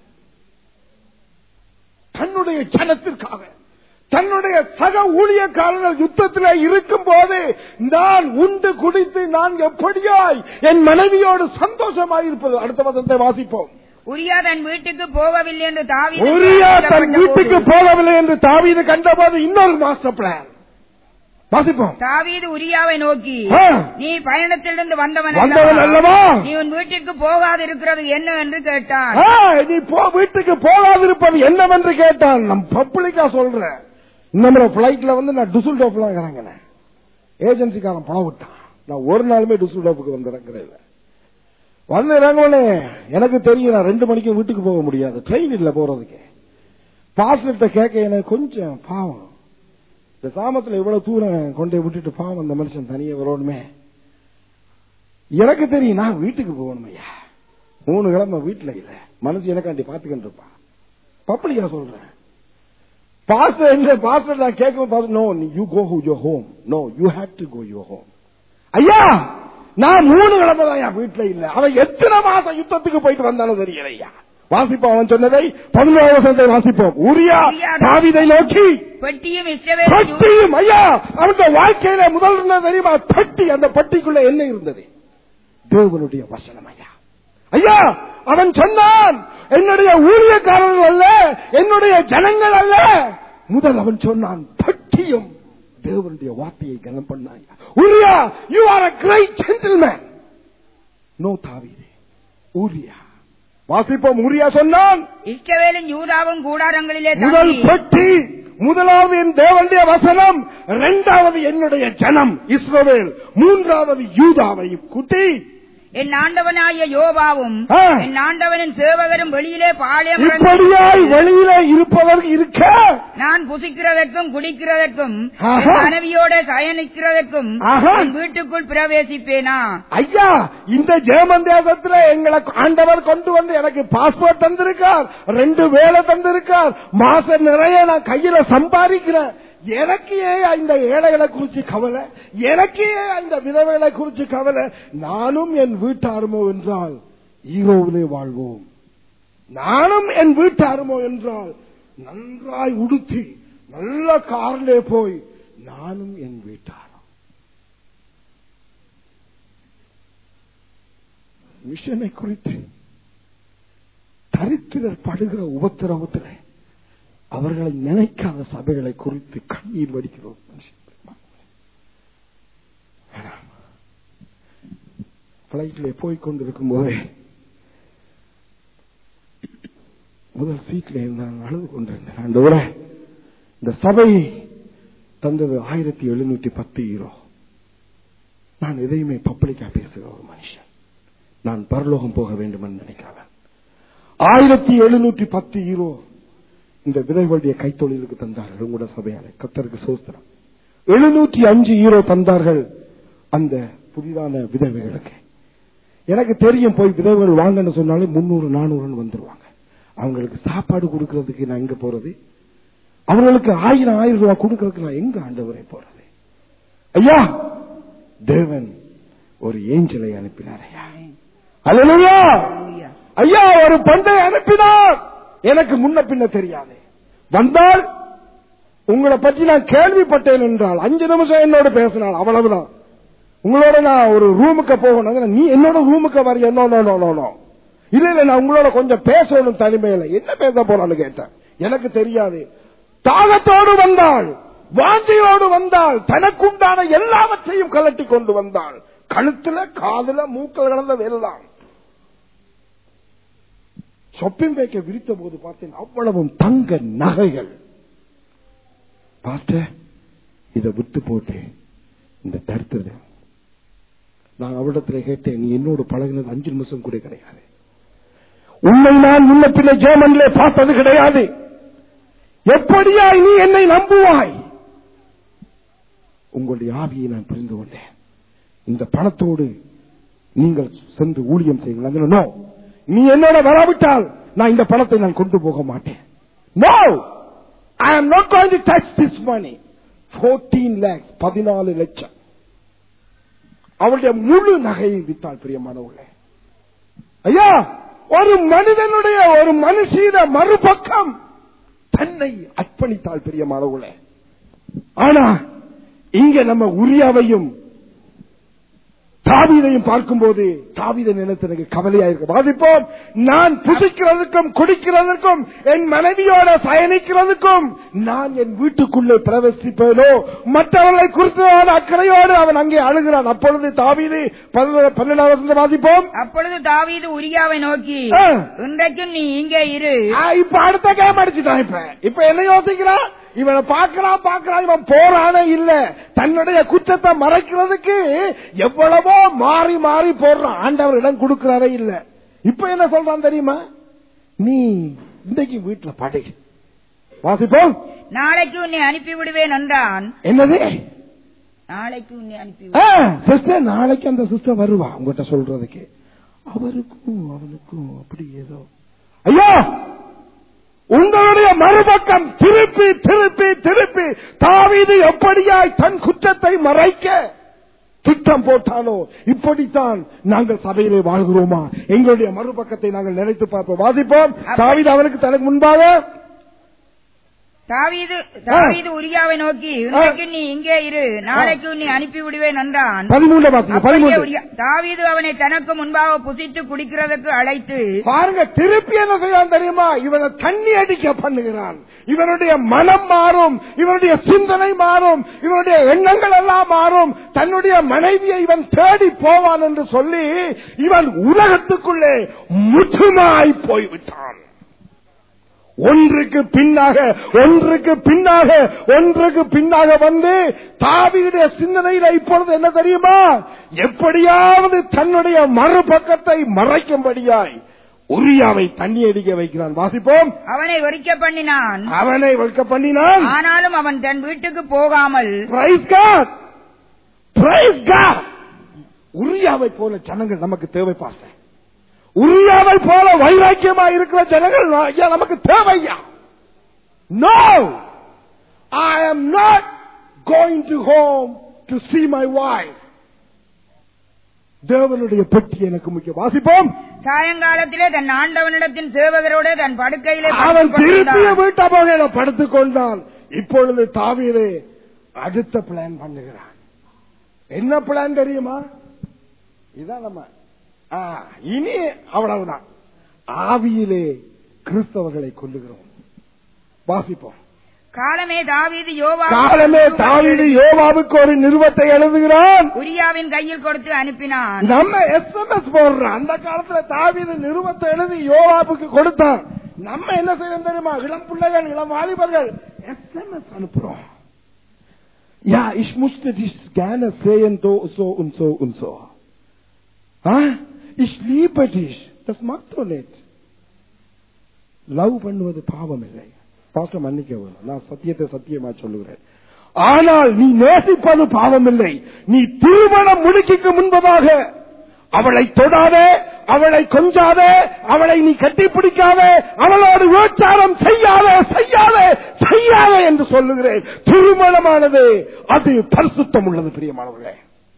தன்னுடைய ஜனத்திற்காக தன்னுடைய சக ஊழியக்காரர்கள் யுத்தத்தில் இருக்கும் போது நான் உண்டு குடித்து நான் எப்படியாய் என் மனைவியோடு சந்தோஷமாயிருப்பது. அடுத்த வசனத்தை வாசிப்போம். உரியா தன் வீட்டுக்கு போகவில்லை என்று தாவீது உரியா தன் வீட்டுக்கு போகவில்லை என்று தாவீது கண்டபோது இன்னொரு மாஸ்டர் பிளான். வாசிப்போம். தாவீது உரியாவை நோக்கி, நீ பயணத்திலிருந்து வந்தவன் வந்தவன் அல்லவா? நீ உன் வீட்டுக்கு போகாதிருக்கிறது என்ன என்று கேட்டான். நீ வீட்டுக்கு போகாதிருப்பது என்னவென்று கேட்டான். நம் பப்ளிக்கா சொல்றேன். இந்த பிளைட்ல வந்து நான் டுசுல்டோப்ல இறங்கினேன். ஏஜென்சிக்காரன் பணம் விட்டான். நான் ஒரு நாளுமே டுசுல்டோப்புக்கு வந்து இறங்குறேன். வந்து இறங்கனே எனக்கு தெரியும் நான் ரெண்டு மணிக்கு வீட்டுக்கு போக முடியாது. ட்ரெயின் இல்ல போறதுக்கு. பாஸ்லெட்ட கேட்க எனக்கு கொஞ்சம் பாவம். இந்த சாமத்துல இவ்வளவு தூரம் கொண்டே விட்டுட்டு பாவம் அந்த மனுஷன் தனியே வரணுமே. எனக்கு தெரியும் நான் வீட்டுக்கு போகணும். ஐயா மூணு கிழமை வீட்டுல இல்ல. மனசு எனக்காண்டி பாத்துக்கிட்டு இருப்பான். பப்ளிக்கா சொல்றேன். பாஸ்டர் என்ற பாஸ்டர் நான் கேட்க no you go your home. No you have to go your home. ஐயா நான் மூணு கிழமை தான் என் வீட்டுல இல்ல. அவன் எத்தனை மாசம் யுத்தத்துக்கு போயிட்டு வந்தாலும் தெரியல. ஐயா வாசிப்போம். அவன் சொன்னதை பதினோரு வருஷத்தை வாசிப்போம். உரியா தாவீதை நோக்கி பெட்டியும் பெட்டியும். ஐயா அவனுடைய வாழ்க்கையில முதல் தெரியுமா பெட்டி. அந்த பெட்டிக்குள்ள என்ன இருந்தது? தேவனுடைய வசனம். ஐயா ஐயா அவன் சொன்னான் என்னுடைய ஊழியக்காரர்கள் அல்ல, என்னுடைய ஜனங்கள் அல்ல. முதல் அவன் சொன்னான் பெட்டியும் தேவனுடைய வார்த்தையை கனம் பண்ணாங்க. Uriah you are a great gentleman. No தாவீது உரியா. வாசிப்போம். உரியா சொன்னான் இஸ்ரவேலின் யூதாவும் கூடாரங்களிலே முதல் பெட்டி. முதலாவது என் தேவனுடைய வசனம், இரண்டாவது என்னுடைய ஜனம் இஸ்ரவேல், மூன்றாவது யூதாவையும் கூட்டி என் ஆண்டவனாகிய யோவாவும் என் ஆண்டவனின் சேவகரும் வெளியிலே பாளையம் இப்படியாய் வெளியிலே இருப்பவர்கள் இருக்க நான் புசிக்கிறதற்கும் குடிக்கிறதற்கும் மனைவியோட சயனிக்கிறதற்கும் வீட்டுக்குள் பிரவேசிப்பேனா? ஐயா இந்த ஜெர்மன் தேசத்துல எங்களை ஆண்டவர் கொண்டு வந்து எனக்கு பாஸ்போர்ட் தந்திருக்கார், ரெண்டு வேலை தந்திருக்கார், மாசம் நிறைய நான் கையில சம்பாதிக்கிறேன். எனக்கு ஏன் இந்த ஏழைகளை குறிச்சு கவலை? எனக்கு ஏன் இந்த விதவைகளை குறிச்சு கவலை? நானும் என் வீட்டாருமோ என்றால் ஈரோவிலே வாழ்வோம். நானும் என் வீட்டாருமோ என்றால் நன்றாய் உடுத்தி நல்ல காரிலே போய் நானும் என் வீட்டாரும். மிஷனை குறித்து தரித்திரர் படுகிற உபத்திரவத்தில் அவர்களை நினைக்காத சபைகளை குறித்து கண்ணீர் வடிக்கிறோம். பிளைட்ல போய்கொண்டிருக்கும் போதே முதல் சீட்ல நான் அழுது கொண்டிருந்தேன். ஆண்டவரே, இந்த சபை தந்தது ஆயிரத்தி எழுநூற்றி பத்து யூரோ. நான் எதையுமே பப்ளிக்கா பேசுகிற ஒரு மனுஷன். நான் பரலோகம் போக வேண்டும் என்று நினைக்கிறேன். ஆயிரத்தி எழுநூற்றி பத்து யூரோ இந்த விதைகளுடைய கைத்தொழிலுக்கு தந்தார்கள். உங்களோட சபையால கர்த்தருக்கு சோஸ்திரம். எழுநூற்றி அஞ்சு யூரோ தந்தார்கள் அந்த புதிதான விதவைகளுக்கு. எனக்கு தெரியும், போய் விதவைகள் வாங்கன்னு சொன்னாலே முன்னூறு நானூறுன்னு வந்துருவாங்க. அவங்களுக்கு சாப்பாடு கொடுக்கறதுக்கு நான் எங்க போறது? அவர்களுக்கு ஆயிரம் ஆயிரம் ரூபாய் கொடுக்கறதுக்கு நான் எங்க ஆண்டவரை போறது? ஐயா, தேவன் ஒரு ஏஞ்சலை அனுப்பினார். ஐயா, அல்லேலூயா. ஐயா, ஒரு பண்டை அனுப்பினார். எனக்கு முன்ன பின்ன தெரியாது. வந்தால் உங்களை பற்றி நான் கேள்விப்பட்டேன் என்றால் அஞ்சு நிமிஷம் என்னோட பேசினாள், அவ்வளவுதான். உங்களோட நான் ஒரு ரூமுக்கு போகணும், நீ என்னோட ரூமுக்கு வர இல்ல இல்ல, நான் உங்களோட கொஞ்சம் பேசணும் தனிமையில. என்ன பேச போறான்னு கேட்டேன். எனக்கு தெரியாது. தாகத்தோடு வந்தாள், வாந்தியோடு வந்தாள், தனக்குண்டான எல்லாவற்றையும் கலட்டி கொண்டு வந்தாள். கழுத்துல காதுல மூக்கல் கலந்தது எல்லாம். ஷாப்பிங் பேக்கை விரித்த போது பார்த்தேன், அவ்வளவும் தங்க நகைகள். பார்த்த இதை விட்டு போட்டு இந்த தடுத்தது. நான் அவரிடத்துல கேட்டேன், நீ என்னோடு பழகினது அஞ்சு நிமிஷம் கூட கிடையாது. உன்னை நான் முன்ன பின்ன ஜெர்மனிலே பார்த்தது கிடையாது. எப்படியாய் நீ என்னை நம்புவாய்? உங்களுடைய ஆவியை நான் புரிந்து கொண்டேன். இந்த பணத்தோடு நீங்கள் சென்று ஊழியம் செய்யுங்கள். நீ என்னோட வராவிட்டால் நான் இந்த பணத்தை நான் கொண்டு போக மாட்டேன். No, I am not going to touch this money. fourteen lakhs, பதினாலு லட்சம். அவருடைய முழு நகையை வித்தால் பிரியமானவர்களே. ஐயா, ஒரு மனிதனுடைய ஒரு மனுஷிய மறுபக்கம் தன்னை அர்ப்பணித்தால் பிரியமானவர்களே. ஆனா இங்க நம்ம உரியாவையும் தாவீதையும் பார்க்கும்போது தாவீதை நினைத்து எனக்கு கவலையாயிருக்க. பாதிப்போம், நான் புசிக்கிறதுக்கும் குடிக்கிறதுக்கும் என் மனைவியோட பயணிக்கிறதுக்கும் நான் என் வீட்டுக்குள்ளே பிரவேசிப்பேனோ மற்றவர்களை குறித்து அக்கறையோடு அவன் அங்கே அழுகிறான். அப்பொழுது தாவீது பன்னெண்டாவது பாதிப்போம். அப்பொழுது தாவீது உரியாவை நோக்கி, இன்றைக்கும் நீ இங்கே இரு. இப்ப அடுத்த கேம் அடிச்சுட்டான். இப்ப இப்ப என்ன யோசிக்கிறான்? இவனை பாக்கிறான் பாக்கிறான் இவன் போறானே இல்ல. தன்னுடைய குற்றத்தை மறைக்கிறதுக்கு எவ்வளவோ மாறி மாறி போடுறான். ஆண்டவர் இடம் கொடுக்கிறாரே இல்ல. இப்ப என்ன சொல்றான் தெரியுமா? நீ இன்றைக்கு வீட்டுல படை வாசிப்போம். நாளைக்கு உன்னை அனுப்பி விடுவேன் என்றான். என்னது? நாளைக்கு உன்னை அனுப்பி சிஸ்டர், நாளைக்கு அந்த சிஸ்டர் வருவா உங்ககிட்ட சொல்றதுக்கு. அவருக்கும் அவனுக்கும் அப்படி ஏதோ. ஐயா, உங்களுடைய மறுபக்கம் திருப்பி திருப்பி திருப்பி தாவீது எப்படியாய் தன் குற்றத்தை மறைக்க திட்டம் போட்டானோ இப்படித்தான் நாங்கள் சபையிலே வாழ்கிறோமா? எங்களுடைய மறுபக்கத்தை நாங்கள் நினைத்து பார்ப்போம். வாசிப்போம். தாவீது அவனுக்கு தனக்கு முன்பாக தாவீது தாவீது உரியாவை நோக்கி, இன்றைக்கு நீ இங்கே இரு, நாளைக்கு உன்னை அனுப்பி விடுவேன் என்றான். தாவீது அவனை தனக்கு முன்பாக புசித்து குடிக்கிறதுக்கு அழைத்து, பாருங்க திருப்பி என்ன செய்யான் தெரியுமா? இவனை தண்ணி அடிக்க பண்ணுகிறான். இவனுடைய மனம் மாறும், இவனுடைய சிந்தனை மாறும், இவனுடைய எண்ணங்கள் எல்லாம் மாறும். தன்னுடைய மனைவியை இவன் தேடி போவான் என்று சொல்லி இவன் உலகத்துக்குள்ளே முற்றுமாய் போய்விட்டான். ஒன்றுக்கு பின்னாக ஒன்றுக்கு பின்னாக ஒன்றுக்கு பின்னாக வந்து தாவீதுடைய சிந்தனையில இப்பொழுது என்ன தெரியுமா? எப்படியாவது தன்னுடைய மறுபக்கத்தை மறைக்கும்படியாய் உரியாவை தண்ணி அடிக்க வைக்கிறான். வாசிப்போம். அவனை ஒழிக்க பண்ணினான் அவனை ஒழிக்க பண்ணினான் ஆனாலும் அவன் தன் வீட்டுக்கு போகாமல். Praise God, praise God. உரியாவை போல ஜனங்கள் நமக்கு தேவை. பாஸ்டர், உரியாவை போல வைராக்கியமா இருக்கிற ஜனங்கள் நமக்கு தேவையா? No, I am not going to home to see my wife. தேவனுடைய பெட்டி எனக்கு முக்கியம். வாசிப்போம். சாயங்காலத்திலே தன் ஆண்டவனிடத்தின் சேவகரோடு தன் படுக்கையிலே அவன் திருப்பிய வீட்டை போக படுத்துக் கொண்டான். இப்பொழுது தாவீது அடுத்த பிளான் பண்ணுகிறான். என்ன பிளான் தெரியுமா? இதான் நம்ம இனி அவ்வளவுதான். ஆவியிலே கிறிஸ்தவர்களை கொல்லுகிறோம். வாசிப்போம். காலமே தாவீது யோவா காலமே தாவீது யோவாவுக்கு ஒரு நிருபத்தை எழுதுகிறான், உரியாவின் கையில் கொடுத்து அனுப்பினான். நம்ம எஸ்எம்எஸ் போடுறோம். அந்த காலத்துல தாவீது நிருபத்தை எழுதி யோவாவுக்கு கொடுத்தான். நம்ம என்ன செய்யணும் தெரியுமா? இளம் பிள்ளைகள், இளம் வாலிபர்கள் எஸ்எம்எஸ் அனுப்புறோம். Ja, ich musste dich gerne sehen, so und so und so. Ah, ich liebe dich. Das macht doch nicht. Love பண்ணுவது பாவம் இல்லை. பாஸ்டர் மன்னிக்க வேணும், நான் சத்தியத்தை சத்தியமா சொல்லுகிறேன். ஆனால் நீ நேசிப்பது பாவம் இல்லை. நீ திருமணம் முடிக்கு முன்பதாக அவளை தொடாதே, அவளை கொஞ்சாதே, அவளை நீ கட்டிப்பிடிக்காதே, அவளோடு விபச்சாரம் செய்யாதே செய்யாதே செய்யாதே என்று சொல்லுகிறேன். திருமணமானது அது பரிசுத்தம் உள்ளது. பிரியமானவர்களே,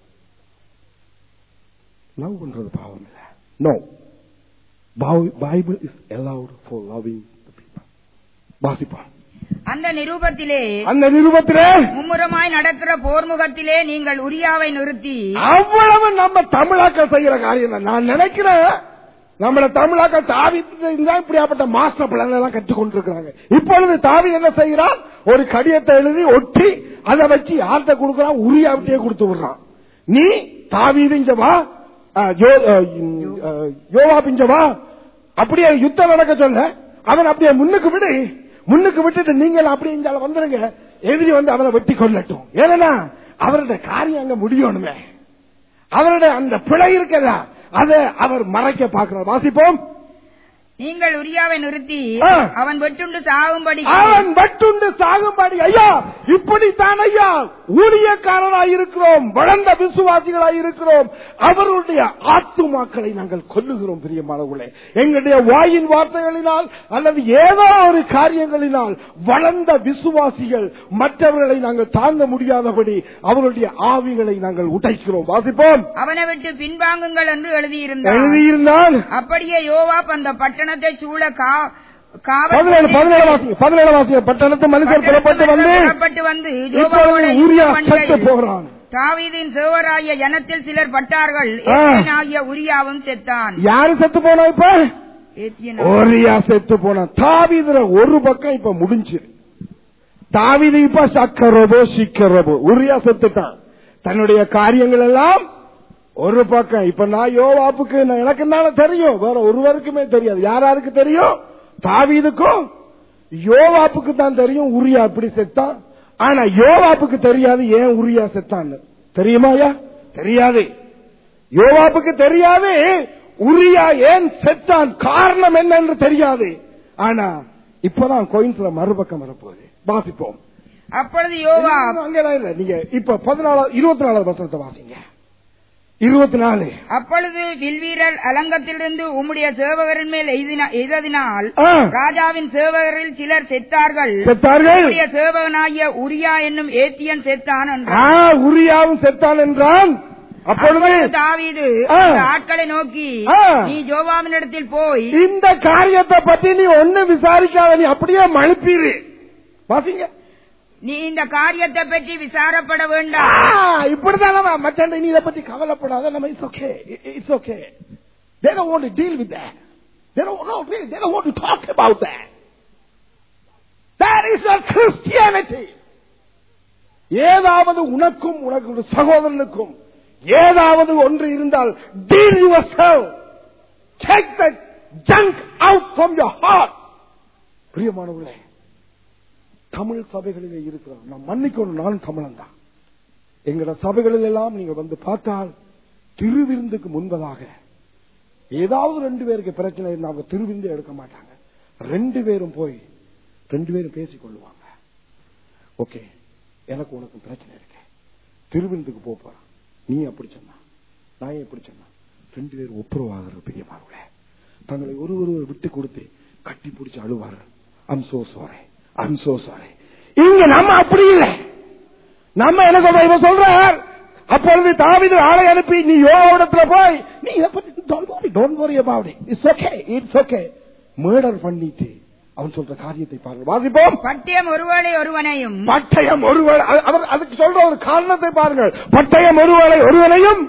லவ் பண்றது பாவம் இல்லை. No, Bible is allowed for loving the people. வாசிப்போம். அந்த நிரூபத்திலே அந்த நிரூபத்திலே மும்முரமாய் நடக்கிற போர்முகத்திலே நீங்கள் உரியாவை நிறுத்தி, அவ்வளவு நம்ம தமிழாக்கள் செய்கிற காரியம். நான் நினைக்கிறேன் நம்மள தமிழாக்கள் தாவீது இப்படியாப்பட்ட மாஸ்டர் பிளான் எல்லாம் கற்றுக்கொண்டிருக்கிறாங்க. இப்பொழுது தாவீது என்ன செய்கிறான்? ஒரு கடிதத்தை எழுதி ஒட்டி அதை வச்சு யார்கிட்ட கொடுக்கிறான்? உரியாவிட்டே கொடுத்து விடுறான். நீ தாவீது இங்க வா, யோவா பிஞ்ச வா, அப்படியே யுத்தம் நடக்க சொல்ல அவன் அப்படியே முன்னுக்கு விடு, முன்னுக்கு விட்டுட்டு நீங்கள் அப்படியே இங்க வந்துருங்க, எதிரி வந்து அவனை வெட்டி கொள்ளட்டும். ஏன்னா அவருடைய காரியம் அங்க முடியணுமே. அவருடைய அந்த பிழை இருக்கல, அதை அவர் மறைக்க பார்க்கிறார். வாசிப்போம். நீங்கள் உரியாவை நிறுத்தி அவன் வெட்டுண்டு சாகும்படி அவன் வெட்டுண்டு சாகும்படி. ஐயா, இப்படித்தான் ஐயா ஊழியக்காரராய் இருக்கிறோம், வளர்ந்த விசுவாசிகளாய் இருக்கிறோம். அவருடைய ஆத்துமாக்களை நாங்கள் கொல்லுகிறோம். பிரியமானவர்களே, எங்களுடைய வாயின் வார்த்தைகளினால் அல்லது ஏதோ ஒரு காரியங்களினால் வளர்ந்த விசுவாசிகள் மற்றவர்களை நாங்கள் தாங்க முடியாதபடி அவருடைய ஆவிகளை நாங்கள் உடைக்கிறோம். வாசிப்போம். அவனை விட்டு பின்வாங்குங்கள் என்று எழுதியிருந்தான். எழுதியிருந்தான் அப்படியே யோவாப் அந்த பட்டணத்தை சூழ பட்டணத்து மனுஷர் புறப்பட்டு வந்து ஊரியா செத்து போகிறான். தாவீதின் சேவராகிய ஜனத்தில் சிலர் பட்டார்கள், ஆகிய உரியாவும் செத்தான். யாரு செத்து போனா? இப்ப உரியா செத்து போனான். தாவீதுல ஒரு பக்கம் இப்ப முடிஞ்சு, தாவீது இப்ப சக்கரபோ சிக்கரபோ, உரியா செத்துட்டான். தன்னுடைய காரியங்கள் எல்லாம் ஒரு பக்கம். இப்ப நான் யோவாப்புக்கு எனக்கு தெரியும், வேற ஒருவருக்குமே தெரியாது. யாராருக்கு தெரியும்? தாவீதுக்கும் யோவாப்புக்கு தான் தெரியும் உரியா இப்படி செத்தான். ஆனா யோவாப்புக்கு தெரியாது ஏன் உரியா செத்தான்னு. தெரியுமாயா? தெரியாது. யோவாப்புக்கு தெரியாது உரியா ஏன் செத்தான், காரணம் என்ன என்று தெரியாது. ஆனா இப்பதான் கோயின்ஸ்ல மறுபக்கம் வரப்போகுது. வாசிப்போம். அப்பொழுது யோவா அங்கதான் இல்ல, நீங்க இப்ப பதினாலாவது இருபத்தி நாலாவது வசனத்தை வாசிங்க. இருபத்தி நாலு. அப்பொழுது வில்வீரர் அலங்கத்திலிருந்து உம்முடைய சேவகரின் மேல் எய்ததினால் ராஜாவின் சேவகரில் சிலர் செத்தார்கள். செத்தார்கள். சேவகனாகிய உரியா என்னும் ஏத்தியன் செத்தான் என்றான். உரியாவும் செத்தான் என்றான். அப்பொழுது தாவீது ஆட்களை நோக்கி, நீ யோவாவின் இடத்தில் போய் இந்த காரியத்தை பத்தி நீ ஒண்ணு விசாரிக்காத, நீ அப்படியே மழுப்பீரு. வாசிங்க. நீ இந்த காரியத்தை பற்றி விசாரப்பட வேண்டாம். இப்படிதான் மற்ற நீ இதை பத்தி கவலைப்படாத. நம்ம it's okay, it's okay. They don't want to deal with that. They don't no, really, they don't want to talk about that. That is not Christianity. ஏதாவது உனக்கும் உனக்கு சகோதரனுக்கும் ஏதாவது ஒன்று இருந்தால் deal yourself. Take the junk out from your heart. பிரியமானவர்களே, தமிழ் சபைகளிலே இருக்கிறோம். நான் மன்னிக்கணும், நான் தமிழன் தான். எங்களோட சபைகளில் எல்லாம் நீங்க வந்து பார்த்தால் திருவிருந்துக்கு முன்பதாக ஏதாவது ரெண்டு பேருக்கு பிரச்சனை இருந்தாங்க, திருவிருந்தே எடுக்க மாட்டாங்க. ரெண்டு பேரும் போய் ரெண்டு பேரும் பேசிக் கொள்ளுவாங்க. ஓகே, எனக்கு உனக்கு பிரச்சனை இருக்கு, திருவிருந்துக்கு போறான், நீ அப்படி சொன்னா நான் எப்படி சொன்னா, ரெண்டு பேரும் ஒப்புரவாகிற பிரியமானவர்களே, தங்களை ஒரு ஒருவர் விட்டு கொடுத்து கட்டி பிடிச்சு அழுவார்கள். I'm so sorry, I'm so sorry. இங்க நம்ம அப்படி இல்லை. நம்ம என்ன சொல்ற சொல்றார். அப்பொழுது தாவீது ஆளை அனுப்பி, நீ யோவாவிடத்துல போய் நீ இதை பத்தி don't worry about it, it's okay, it's okay. Murder பண்ணிட்டு அவன் சொல்ற காரியத்தை பாருங்க. வாசிப்போம். பட்டயம் ஒருவேளை ஒருவனையும், பட்டயம் ஒருவேளை, அவர் அதுக்கு சொல்ற ஒரு காரணத்தை பாருங்கள். பட்டயம் ஒருவேளை ஒருவனையும்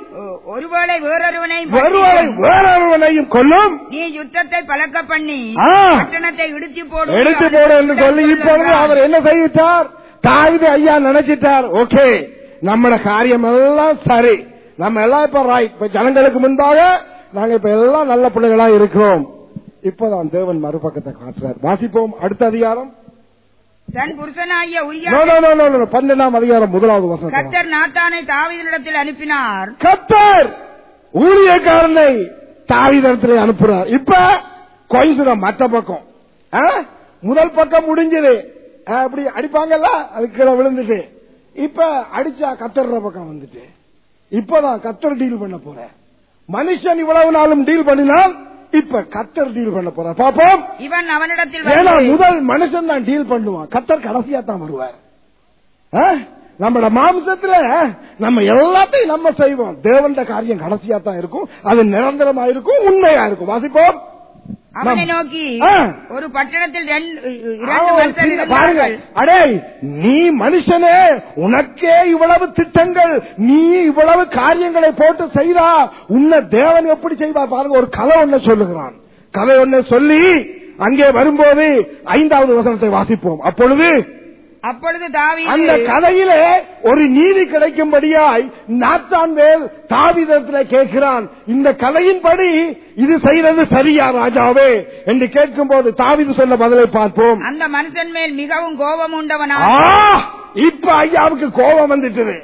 ஒருவேளை வேறொருவனையும் ஒருவேளை வேறொருவனையும் கொல்லும். நீ யுத்தத்தை பழக்க பண்ணி பட்டணத்தை இடித்து போடு எடுத்து போடு என்று சொல்லி இப்பொழுது அவர் என்ன செய்தார்? தாவீது ஐயா நினைச்சிட்டார், ஓகே நம்மட காரியம் எல்லாம் சரி, நம்ம எல்லாம் இப்ப ரைட், இப்ப ஜனங்களுக்கு முன்பாக நாங்க இப்ப எல்லாம் நல்ல பிள்ளைகளா இருக்கிறோம். இப்பதான் தேவன் மறுபக்கத்தை காட்டுறார். வாசிப்போம் அடுத்த அதிகாரம். தன் புருஷனாகிய உரியா பன்னெண்டாம் அதிகாரம் முதலாவது வசனம். கர்த்தர் நாத்தானை தாவீதினிடத்தில் அனுப்பினார். கர்த்தர் ஊழியக்காரனை தாவீதினிடத்தில் அனுப்புறார். இப்ப கொஞ்சம் மற்ற பக்கம் முதல் பக்கம் முடிஞ்சது, அப்படி அடிப்பாங்கல்ல அது கீழே விழுந்துட்டு, இப்ப அடிச்சா கத்தர்ற பக்கம் வந்துட்டு இப்பதான் கத்தர் டீல் பண்ண போற. மனுஷன் இவ்வளவு நாளும் டீல் பண்ணினால் இப்ப கத்தர் டீல் பண்ண போற. பாப்போம். இவன் அவனிடத்தில் ஏன்னா முதல் மனுஷன் தான் டீல் பண்ணுவான், கத்தர் கடைசியா தான் வருவார். நம்மளோட மாம்சத்துல நம்ம எல்லாத்தையும் நம்ம செய்வோம், தேவன் காரியம் கடைசியா தான் இருக்கும், அது நிரந்தரமா இருக்கும், உண்மையா இருக்கும். வாசிப்போம். அவனை நோக்கி ஒரு பட்டணத்தில் பாருங்க, அடே நீ மனுஷனே, உனக்கே இவ்வளவு திட்டங்கள், நீ இவ்வளவு காரியங்களை போட்டு செய்தா உன்னை தேவன் எப்படி செய்வா பாருங்க. ஒரு கதை ஒண்ணு சொல்லுகிறான். கதை ஒண்ணு சொல்லி அங்கே வரும்போது ஐந்தாவது வசனத்தை வாசிப்போம். அப்பொழுது அப்பொழுது தாவீது அந்த கதையிலே ஒரு நீதி கிடைக்கும்படியாய் நாத்தான்வேல் தாவீதிடத்தில் கேட்கிறான், இந்த கதையின்படி இது செய்யறது சரியா ராஜாவே என்று கேட்கும் போது தாவீது சொன்ன பதிலை பார்ப்போம். அந்த மனுஷன் மேல் மிகவும் கோபம் உண்டவனா. இப்ப ஐயாவுக்கு கோபம் வந்துட்டு,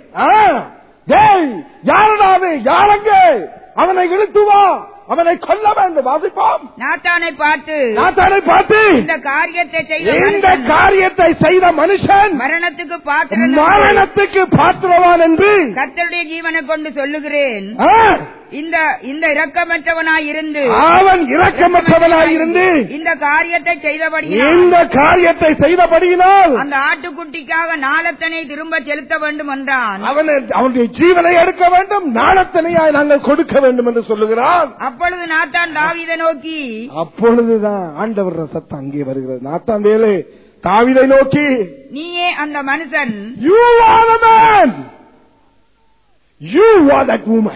யாரடாவே யாரங்க அவனை இழுத்துவா, அவனை கொல்ல வேண்டும். வாசிப்போம். நாத்தானை பார்த்து நாத்தானை பார்த்து இந்த காரியத்தை செய்த இந்த காரியத்தை செய்த மனுஷன் மரணத்துக்கு பாத்திரன் மரணத்துக்கு பாத்திரவான் என்று கர்த்தருடைய ஜீவனை கொண்டு சொல்லுகிறேன். இந்த இந்த இரக்கமற்றவனாய் இருந்து அவன் இரக்கமற்றவனாய் இருந்து இந்த காரியத்தை செய்தபடி இந்த காரியத்தை செய்தபடியினால் அந்த ஆட்டுக்குட்டிக்காக நாளத்தனை திரும்ப செலுத்த வேண்டும் என்றான். அவனை அவனுடைய ஜீவனை எடுக்க வேண்டும், நாளத்தனையாய் நாங்கள் கொடுக்க வேண்டும் என்று சொல்லுகிறான். அப்பொழுது நாத்தான் தாவீதை நோக்கி, அப்பொழுதுதான் ஆண்டவர் சத்தம் அங்கே வருகிறது. நாத்தான் வேலை தாவீதை நோக்கி, நீயே அந்த மனுஷன், you are the man, you are that woman,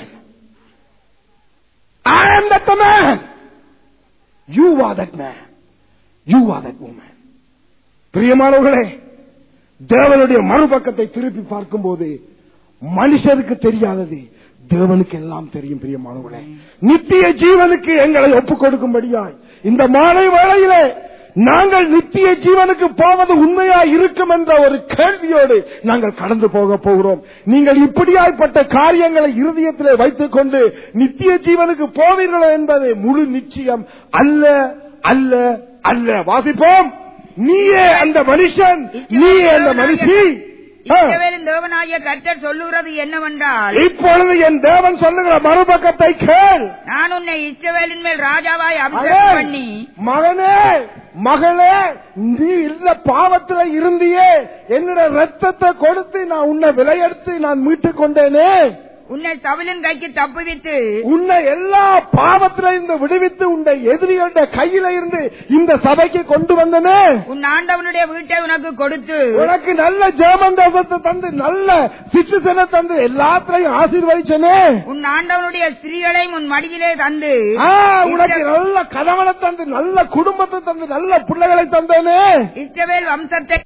I am that man, you are that man, you are that woman. பிரியமானவர்களே, தேவனுடைய மறுபக்கத்தை திருப்பி பார்க்கும் போது மனுஷருக்கு தெரியாதது தேவனுக்கு எல்லாம் தெரியும். பிரியமானவர்களே, நித்திய ஜீவனுக்கு எங்களை ஒப்புக் கொடுக்கும்படியாய் இந்த மாலை வேளையிலே நாங்கள் நித்திய ஜீவனுக்கு போவது உண்மையா இருக்கும் என்ற ஒரு கேள்வியோடு நாங்கள் கடந்து போக போகிறோம். நீங்கள் இப்படியாய்ப்பட்ட காரியங்களை இருதயத்திலே வைத்துக் கொண்டு நித்திய ஜீவனுக்கு போவீர்களோ என்பது முழு நிச்சயம் அல்ல அல்ல அல்ல. வாசிப்போம். நீயே அந்த மனுஷன், நீயே அந்த மனுஷி. தேவனாகிய கர்த்தர் சொல்லுகிறது என்னவென்றால், இப்பொழுது என் தேவன் சொல்லுகிற மறுபக்கத்தை கேள். நான் உன்னை இஸ்ரவேலின் மேல் ராஜாவாய் அபிஷேகம் பண்ணி, மகனே மகளே, நீ இல்ல பாவத்தில் இருந்தியே, என்னோட ரத்தத்தை கொடுத்து நான் உன்னை விலையெடுத்து நான் மீட்டுக் கொண்டேனே, உன்னை சவுலின் கைக்கு தப்புவித்து உன்னை எல்லா பாவத்திலிருந்து விடுவித்து உன்னை எதிரிகளுடைய கையில இருந்து இந்த சபைக்கு கொண்டு வந்தனே, உன் ஆண்டவனுடைய வீட்டை உனக்கு கொடுத்து உனக்கு நல்ல ஜெர்மன் தேசத்தை தந்து நல்ல சிட்டிசனை தந்து எல்லாத்திலையும் ஆசீர்வதிச்சனே, உன் ஆண்டவனுடைய ஸ்திரீகளையும் உன் மடியிலே தந்து உனக்கு நல்ல கணவனை தந்து நல்ல குடும்பத்தை தந்து நல்ல பிள்ளைகளை தந்தேனே, இஸ்ரவேல் வம்சத்தை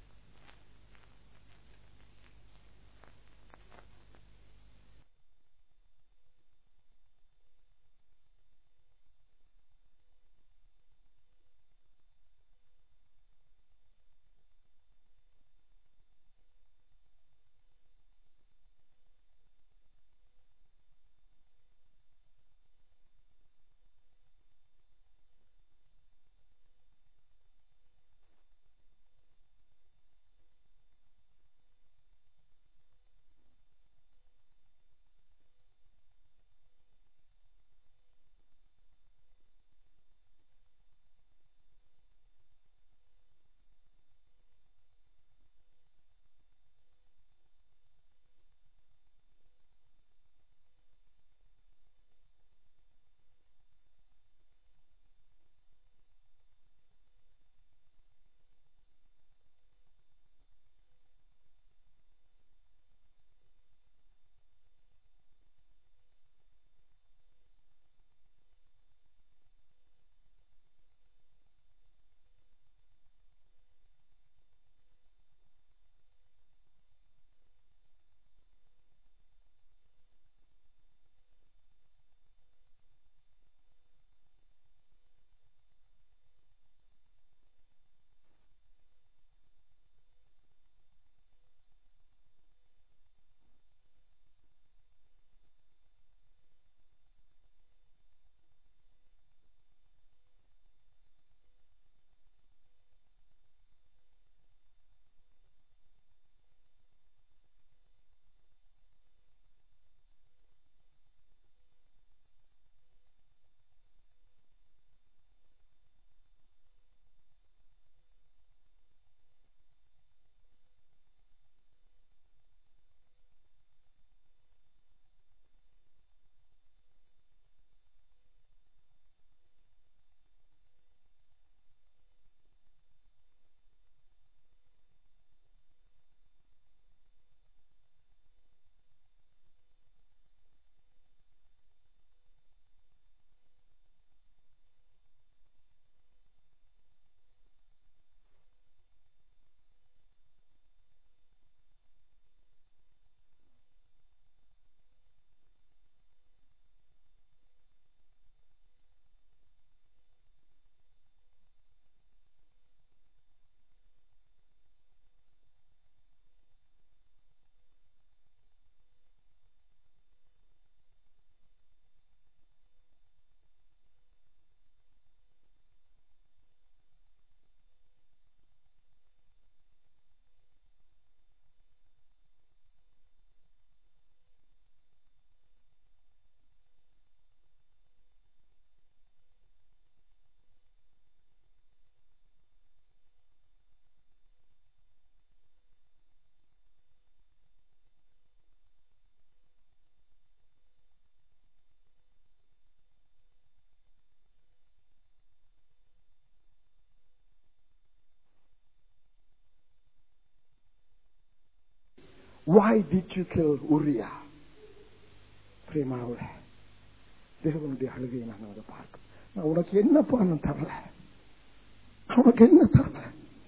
why did you kill Uriah? பிரியமானவர்களே, தேவனுடைய அழுகையை நாங்கள் அதை பார்க்கிறோம். நான் உனக்கு என்ன பானம் தரல, உனக்கு என்ன தரல,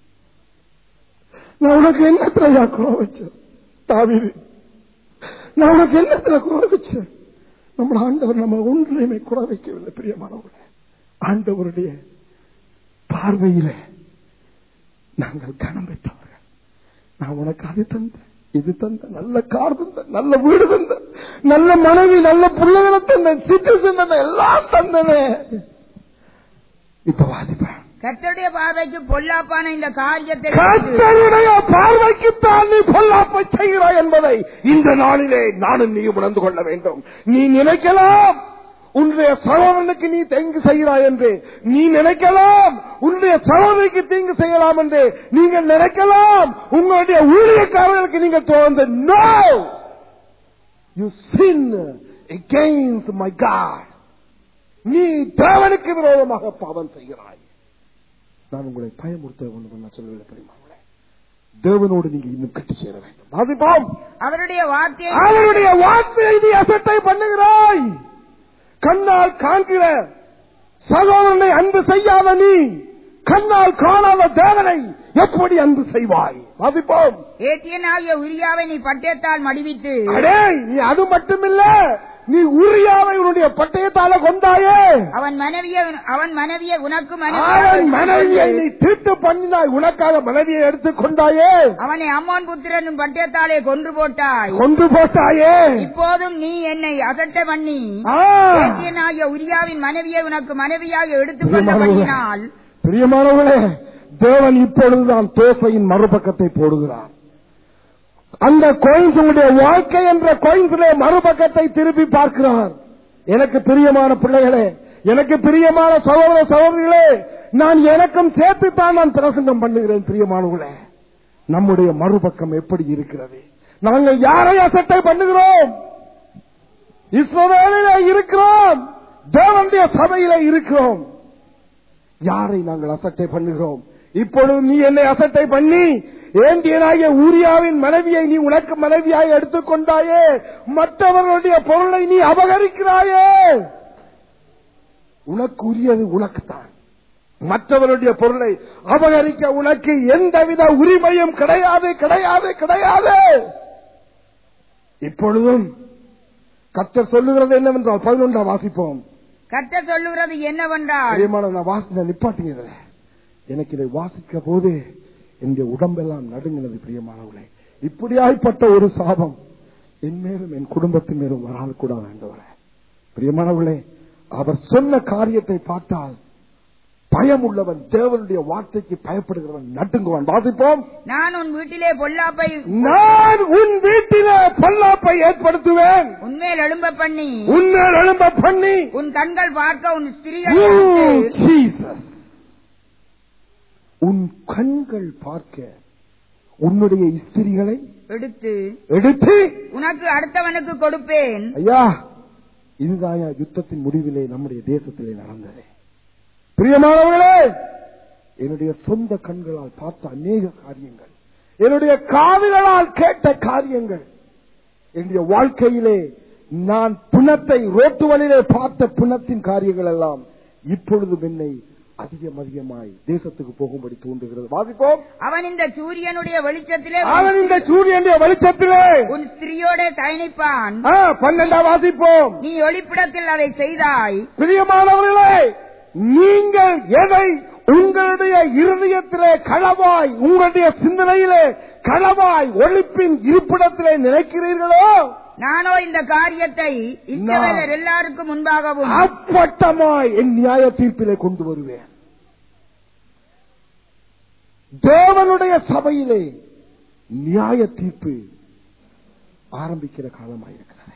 நான் உனக்கு என்னத்துல குறை வச்சேன் தாவீது, நான் உனக்கு என்னத்துல குறை வச்சேன்? நம்ம ஆண்டவர் நம்ம ஒன்றையுமே குறை வைக்கவில்லை. பிரியமானவர்களே, ஆண்டவருடைய பார்வையிலே நாங்கள் கனம் பெற்றவர்கள். நான் உனக்கு அது தந்த, இது தந்த, நல்ல கார் தந்த, நல்ல வீடு தந்த, நல்ல மனைவி, நல்ல பிள்ளைகளை தந்த, சிட்டிசன் தந்த, எல்லாம் தந்தனே. இப்ப வாசிப்பேன். கர்த்தருடைய பார்வைக்கு பொல்லாப்பான இந்த காரியத்தை, கர்த்தருடைய பார்வைக்குத்தான் நீ பொல்லாப்பை செய்கிறாய் என்பதை இந்த நாளிலே நானும் நீ உணர்ந்து கொள்ள வேண்டும். நீ நினைக்கலாம் உன்னுடைய சகோதரனுக்கு நீ தீங்கு செய்கிறாய் என்று, நீ நினைக்கலாம் உன்னுடைய சகோதரிக்கு தீங்கு செய்யலாம் என்று நீங்கள் நினைக்கலாம், உங்களுடைய ஊழியக்காரர்களுக்கு நீங்கள் தோன்ற. No, you sin against my God. நீ தேவனுக்கு விரோதமாக பாவம் செய்கிறாய். நான் உங்களை பயமுறுத்த வேண்டும் நான் சொல்லவில்லை. பெரியமானவர்களே, தேவனோடு நீங்க இன்னும் கட்டி சேர வேண்டும். வாசிப்போம். அவருடைய வார்த்தையை அவருடைய வார்த்தையை நீ அசட்டை பண்ணுகிறாய். கண்ணால் காண்கிற சகோதரனை அன்பு செய்யாத நீ கண்ணால் காணாத தேவனை எப்படி அன்பு செய்வாய்? வாசிப்போம். ஏத்தியனாகிய உரியாவை நீ பட்டயத்தால் மடிவிட்டு, அடே நீ அது மட்டுமில்ல, நீ உரியாவை உன்னுடைய பட்டயத்தால கொண்டாயே. அவன் மனைவியை அவன் மனைவியை உனக்கு அவன் மனைவியை நீ தீட்டு பண்ணினாய், உனக்காக மனைவியை எடுத்துக் கொண்டாயே. அவனை அம்மோன் புத்திரன் பட்டயத்தாலே கொன்று போட்டாய் கொன்று போட்டாயே. இப்போதும் நீ என்னை அசட்டை பண்ணி ஏத்தியனாகிய உரியாவின் மனைவியை உனக்கு மனைவியாக எடுத்துக் கொண்டபடியினால். பிரியமானவர்களே, தேவன் இப்பொழுதுதான் தோசையின் மறுபக்கத்தை போடுகிறார். அந்த கோயின்ஸ் உங்களுடைய வாழ்க்கை என்ற கோயின்ஸிலே மறுபக்கத்தை திருப்பி பார்க்கிறார். எனக்கு பிரியமான பிள்ளைகளே, எனக்கு பிரியமான சகோதர சகோதரிகளே, நான் எனக்கும் சேர்த்துத்தான் நான் பிரசங்கம் பண்ணுகிறேன். பிரியமானவர்களே, நம்முடைய மறுபக்கம் எப்படி இருக்கிறது? நாங்கள் யாரை அசட்டை பண்ணுகிறோம்? இஸ்ரவேலிலே இருக்கிறோம், தேவனுடைய சபையிலே இருக்கிறோம். யாரை நாங்கள் அசட்டை பண்ணுகிறோம்? இப்பொழுது நீ என்னை அசட்டை பண்ணி ஏந்தியனாகிய ஊரியாவின் மனைவியை நீ உனக்கு மனைவியாய் எடுத்துக்கொண்டாயே, மற்றவர்களுடைய பொருளை நீ அபகரிக்கிறாயே. உனக்கு உரியது உனக்குத்தான், மற்றவருடைய பொருளை அபகரிக்க உனக்கு எந்தவித உரிமையும் கிடையாது, கிடையாது, கிடையாது. இப்பொழுதும் கர்த்தர் சொல்லுகிறது என்னவென்றால், பதினொன்றாம் வாசிப்போம். கர்த்தர் சொல்லுகிறது என்னவென்றால், நிப்பாட்டுங்க. எனக்கு இதை வாசிக்க போது என்னுடைய உடம்பெல்லாம் நடுங்கினது. பிரியமானவர்களே, இப்படியாய்ப்பட்ட ஒரு சாபம் என் மேலும் என் குடும்பத்தின் மேலும் வராது கூட வேண்டவரே. பிரியமானவர்களே, அவர் சொன்ன காரியத்தை பார்த்தால் பயம் உள்ளவன், தேவனுடைய வார்த்தைக்கு பயப்படுகிறவன் நடுங்குவான். வாசிப்போம். நான் உன் வீட்டிலே பொல்லாப்பை நான் உன் வீட்டிலே பொல்லாப்பை ஏற்படுத்துவேன், உன்மேல் எழும்ப பண்ணி உன்மேல் எழும்ப பண்ணி உன் கண்கள் பார்க்க உன் ஸ்திரீகளை ஜீசஸ் உன் கண்கள் பார்க்க உன்னுடைய ஸ்திரீகளை எடுத்து எடுத்து உனக்கு அடுத்தவனுக்கு கொடுப்பேன். ஐயா, இதுதான் யுத்தத்தின் முடிவிலே நம்முடைய தேசத்திலே நடந்தது. பிரியமானவர்களே, என்னுடைய சொந்த கண்களால் பார்த்த அநேக காரியங்கள், என்னுடைய காதுகளால் கேட்ட காரியங்கள், என்னுடைய வாழ்க்கையிலே நான் பிணத்தை ரோட்டு வழியிலே பார்த்த பிணத்தின் காரியங்கள் எல்லாம் இப்பொழுது என்னை அதிகம் அதிகமாய் தேசத்துக்கு போகும்படி தூண்டுகிறது. வாசிப்போம். அவன் இந்த சூரியனுடைய வெளிச்சத்திலே அவன் இந்த சூரியனுடைய வெளிச்சத்திலே உன் ஸ்திரீயோட தயனிப்பான். பன்னெண்டாம் வாசிப்போம். நீ ஒளிப்பிடத்தில் அதை செய்தாய். பிரியமானவர்களே, நீங்கள் எதை உங்களுடைய இருதயத்திலே களவாய், உங்களுடைய சிந்தனையிலே களவாய் ஒளிப்பின் இருப்பிடத்திலே நினைக்கிறீர்களோ, நானோ இந்த காரியத்தை இஸ்ரவேலர் எல்லாருக்கும் முன்பாகவும் அப்பட்டமாய் என் நியாய தீர்ப்பிலே கொண்டு வருவேன். தேவனுடைய சபையிலே நியாய தீர்ப்பு ஆரம்பிக்கிற காலமாயிருக்கிறது.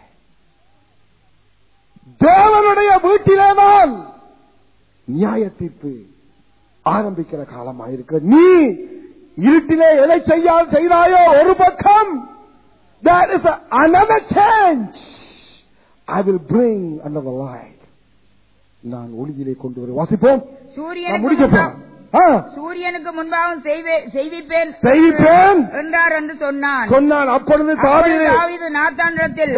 தேவனுடைய வீட்டிலேதான் நியாய தீர்ப்பு ஆரம்பிக்கிற காலமாயிருக்கிறது. நீ இருட்டிலே எதை செய்யால் செய்தாயோ ஒரு பக்கம், that is another change. I will bring another light. நான் ஒளியிலே கொண்டு வர. வாசிப்போம். சூரியனுக்கு முடிக்கப்போம். சூரியனுக்கு முன்பாகவும் செய்விப்பேன் செய்விப்பேன் என்றார் என்று சொன்னான் சொன்னான் அப்பொழுது தாவீது நாத்தானிடத்தில்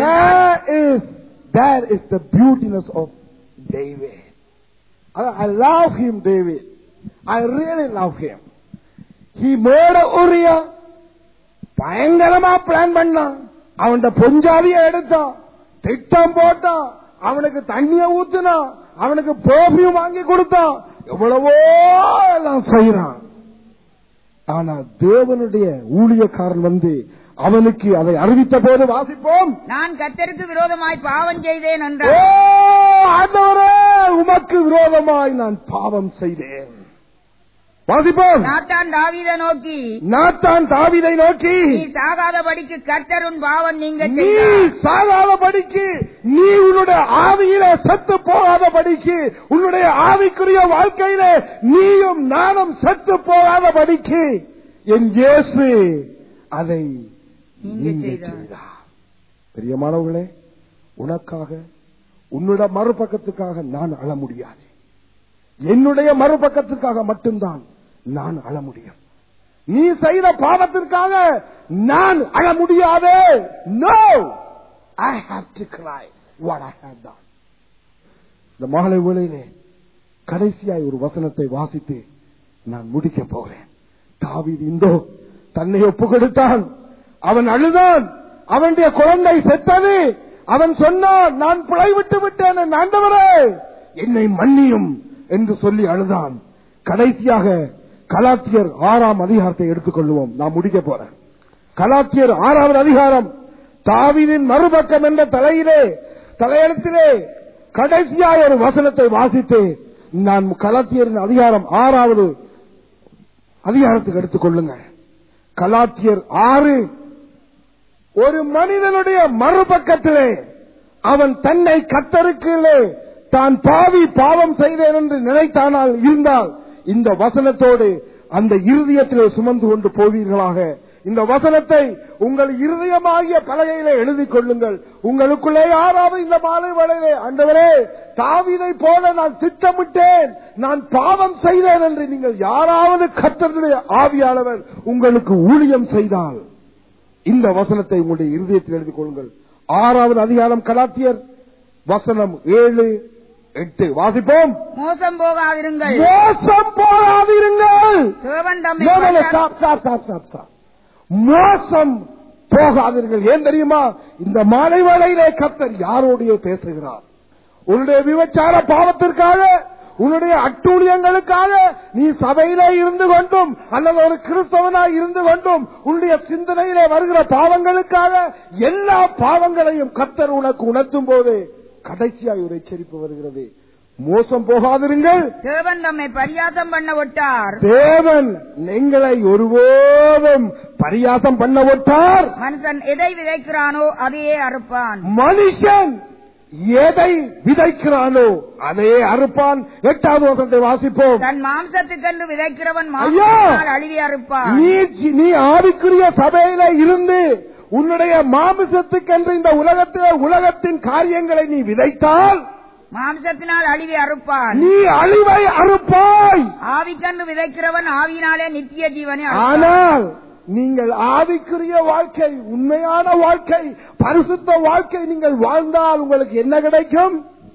that is the beautiness of David. I love him, David. I really love him. He made Uriah. பயங்கரமா பிளான் பண்ணான். அவன் பொஞ்சாதியை எடுத்தான், திட்டம் போட்டான், அவனுக்கு தண்ணிய ஊத்துனான், அவனுக்கு பெர்ஃபியூம் வாங்கி கொடுத்தான், எவ்வளவோ எல்லாம் செய்யறான். ஆனா தேவனுடைய ஊழியக்காரன் வந்து அவனுக்கு அதை அறிவித்த போது வாசிப்போம், நான் கர்த்தருக்கு விரோதமாய் பாவம் செய்தேன் என்றார். ஆண்டவரே, உமக்கு விரோதமாய் நான் பாவம் செய்தேன். வாசிப்போம், நாத்தான் தாவீதை நோக்கி நாத்தான் தாவீதை நோக்கி நீ சாகாதபடிக்கு கர்த்தர் உன் பாவம் நீங்க நீ சாகாதபடிக்கு, நீ உன்னுடைய ஆவியிலே செத்து போகாதபடிக்கு, உன்னுடைய ஆவிக்குரிய வாழ்க்கையிலே நீயும் நானும் செத்து போகாதபடிக்கு என் இயேசு அதை நீங்க செய்தார். பிரியமானவர்களே, உனக்காக உன்னுடைய மறுபக்கத்துக்காக நான் அழ முடியாது. என்னுடைய மறுபக்கத்துக்காக மட்டும்தான் நான் அழ முடியும். நீ செய்த பாவத்திற்காக நான் அழ முடியாது. No, I have to cry what I have done. இந்த மாலை வேளையிலே கடைசியாய் ஒரு வசனத்தை வாசித்து நான் முடிக்க போகிறேன். தாவீது இந்தோ தன்னை ஒப்பு கொடுத்தான். அவன் அழுதான். அவனுடைய குழந்தை செத்தது. அவன் சொன்னான், நான் பிழை விட்டு விட்டேன், ஆண்டவரே என்னை மன்னியும் என்று சொல்லி அழுதான். கடைசியாக கலாத்தியர் ஆறாம் அதிகாரத்தை எடுத்துக்கொள்வோம். நான் முடிக்க போறேன். கலாத்தியர் ஆறாவது அதிகாரம், தாவீதின் மறுபக்கம் என்ற தலையிலே தலையெழுத்திலே கடைசியாக ஒரு வசனத்தை வாசித்து நான் கலாத்தியரின் அதிகாரம் ஆறாவது அதிகாரத்துக்கு எடுத்துக்கொள்ளுங்க. கலாத்தியர் ஆறு, ஒரு மனிதனுடைய மறுபக்கத்திலே அவன் தன்னை கர்த்தருக்குள்ளே தான் பாவி பாவம் செய்தேன் என்று நினைத்தானால் இருந்தால் இந்த வசனத்தோடு அந்த இருதயத்திலே சுமந்து கொண்டு போவீர்களாக. இந்த வசனத்தை உங்கள் இருதயமாகிய பலகையிலே எழுதிக் கொள்ளுங்கள். உங்களுக்குள்ளே யாராவது இந்த மாலை வேளையிலே, ஆண்டவரே தாவீதை போல நான் திட்டமிட்டேன், நான் பாவம் செய்தேன் என்று நீங்கள் யாராவது கர்த்தருடைய ஆவியானவர் உங்களுக்கு ஊழியம் செய்தால் இந்த வசனத்தை உங்களுடைய இருதயத்தில் எழுதிக் கொள்ளுங்கள். ஆறாவது அதிகாரம் கலாத்தியர் வசனம் ஏழு எட்டு வாசிப்போம். மோசம் போகாதிருங்கள், மோசம் போகாதிருங்கள், மோசம் போகாதீர்கள். ஏன் தெரியுமா? இந்த மாலை வேளையிலே கர்த்தர் யாரோடைய பேசுகிறார்? உன்னுடைய விபச்சார பாவத்திற்காக, உன்னுடைய அட்டூழியங்களுக்காக நீ சபையிலே இருந்து கொண்டும் அல்லது ஒரு கிறிஸ்தவனாய் இருந்து கொண்டும் உன்னுடைய சிந்தனையிலே வருகிற பாவங்களுக்காக எல்லா பாவங்களையும் கர்த்தர் உனக்கு உணர்த்தும் போது கடைசியாய் ஒரு எச்சரிப்பு வருகிறது. மோசம் போகாதிருங்கள், தேவன் நம்மை பரியாசம் பண்ண விட்டார். தேவன் எங்களை ஒருபோதும் பரியாசம் பண்ண விட்டார். மனுஷன் எதை விதைக்கிறானோ அதையே அறுப்பான். மனுஷன் எதை விதைக்கிறானோ அதையே அறுப்பான். எட்டாவது வசனத்தை வாசிப்போம். தன் மாம்சத்துக்கென்று விதைக்கிறவன் மாம்சத்தினால் அழிவி அறுப்பான். நீ ஆவிக்குரிய சபையில இருந்து உன்னுடைய மாம்சத்துக்கென்று இந்த உலகத்திலே உலகத்தின் காரியங்களை நீ விதைத்தால் மாம்சத்தினால் அழிவை அறுப்பான். நீ அழிவை அறுப்பாய். ஆவிக்கென்று விதைக்கிறவன் ஆவியினாலே நித்திய ஜீவனை. ஆனால் நீங்கள் ஆவிக்குரிய வாழ்க்கை, உண்மையான வாழ்க்கை, பரிசுத்த வாழ்க்கை நீங்கள் வாழ்ந்தால் உங்களுக்கு என்ன கிடைக்கும்?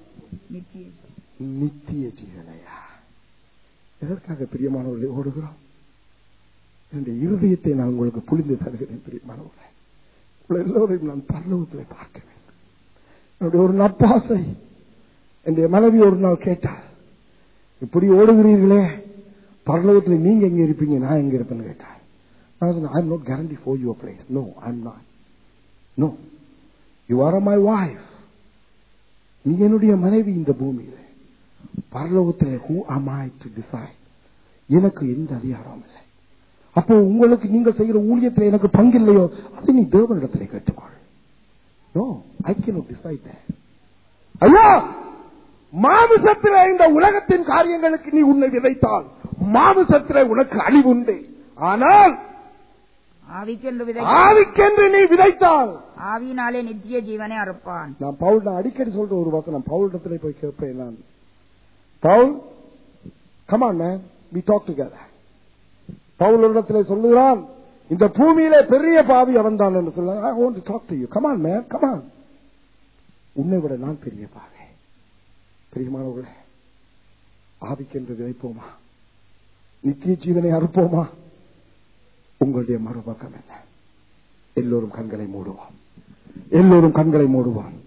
நித்திய ஜீவனையா? எதற்காக பிரியமானவர்களை ஓடுகிறோம்? என்னுடைய இருதயத்தை நான் உங்களுக்கு புரிந்து தருகிறேன். பிரியமானவர்களே, எல்லோரையும் நான் பரலோகத்திலே பார்க்க வேண்டும். என்னுடைய ஒரு நப்பாசை. என்னுடைய மனைவி ஒரு நாள் கேட்டார், இப்படி ஓடுகிறீர்களே, பரலோகத்தில் நீங்க எங்க இருப்பீங்க, நான் எங்க இருப்பேன்னு கேட்டார். I'm not guarantee for your place. No, I'm not. No. You are my wife. நீ என்னுடைய மனைவி. இந்த பூமியில பரலோகத்திலே who am I to decide? எனக்கு எந்த அதிகாரம் இல்லை. அப்போ உங்களுக்கு நீங்கள் செய்கிற ஊழியத்தில் எனக்கு பங்கு இல்லையோ அதை நீ தேவனிடத்திலே கேட்டுக்கொள். No, I cannot decide that. ஐயா, மாமிசத்திலே இந்த உலகத்தின் காரியங்களுக்கு நீ உன்னை விதைத்தால் மாமிசத்திலே உனக்கு அழிவு உண்டு. ஆனால் ஆவிக்கென்று நீ விதைத்தால் ஆவியினாலே நித்திய ஜீவனை அறுப்பான். நான் பவுல் நான் அடிக்கடி சொல்ற ஒரு வசனம், பவுலிடத்திலே போய் கேட்பேன் நான், Pavul come on man, we talk together. பவுலிடத்திலே சொல்லுகிறான், இந்த பூமியிலே பெரிய பாவி அவன் தான் என்று சொல்ல. I want to talk to you. Come on man, come on. உன்னை விட நான் பெரிய பாவி. பிரியமானவர்களே, ஆவிக்கென்று விதைப்போமா? நித்திய ஜீவனை அறுப்போமா? உங்களுடைய மறுபக்கம் என்ன? எல்லோரும் கண்களை மூடுவோம். எல்லோரும் கண்களை மூடுவோம்.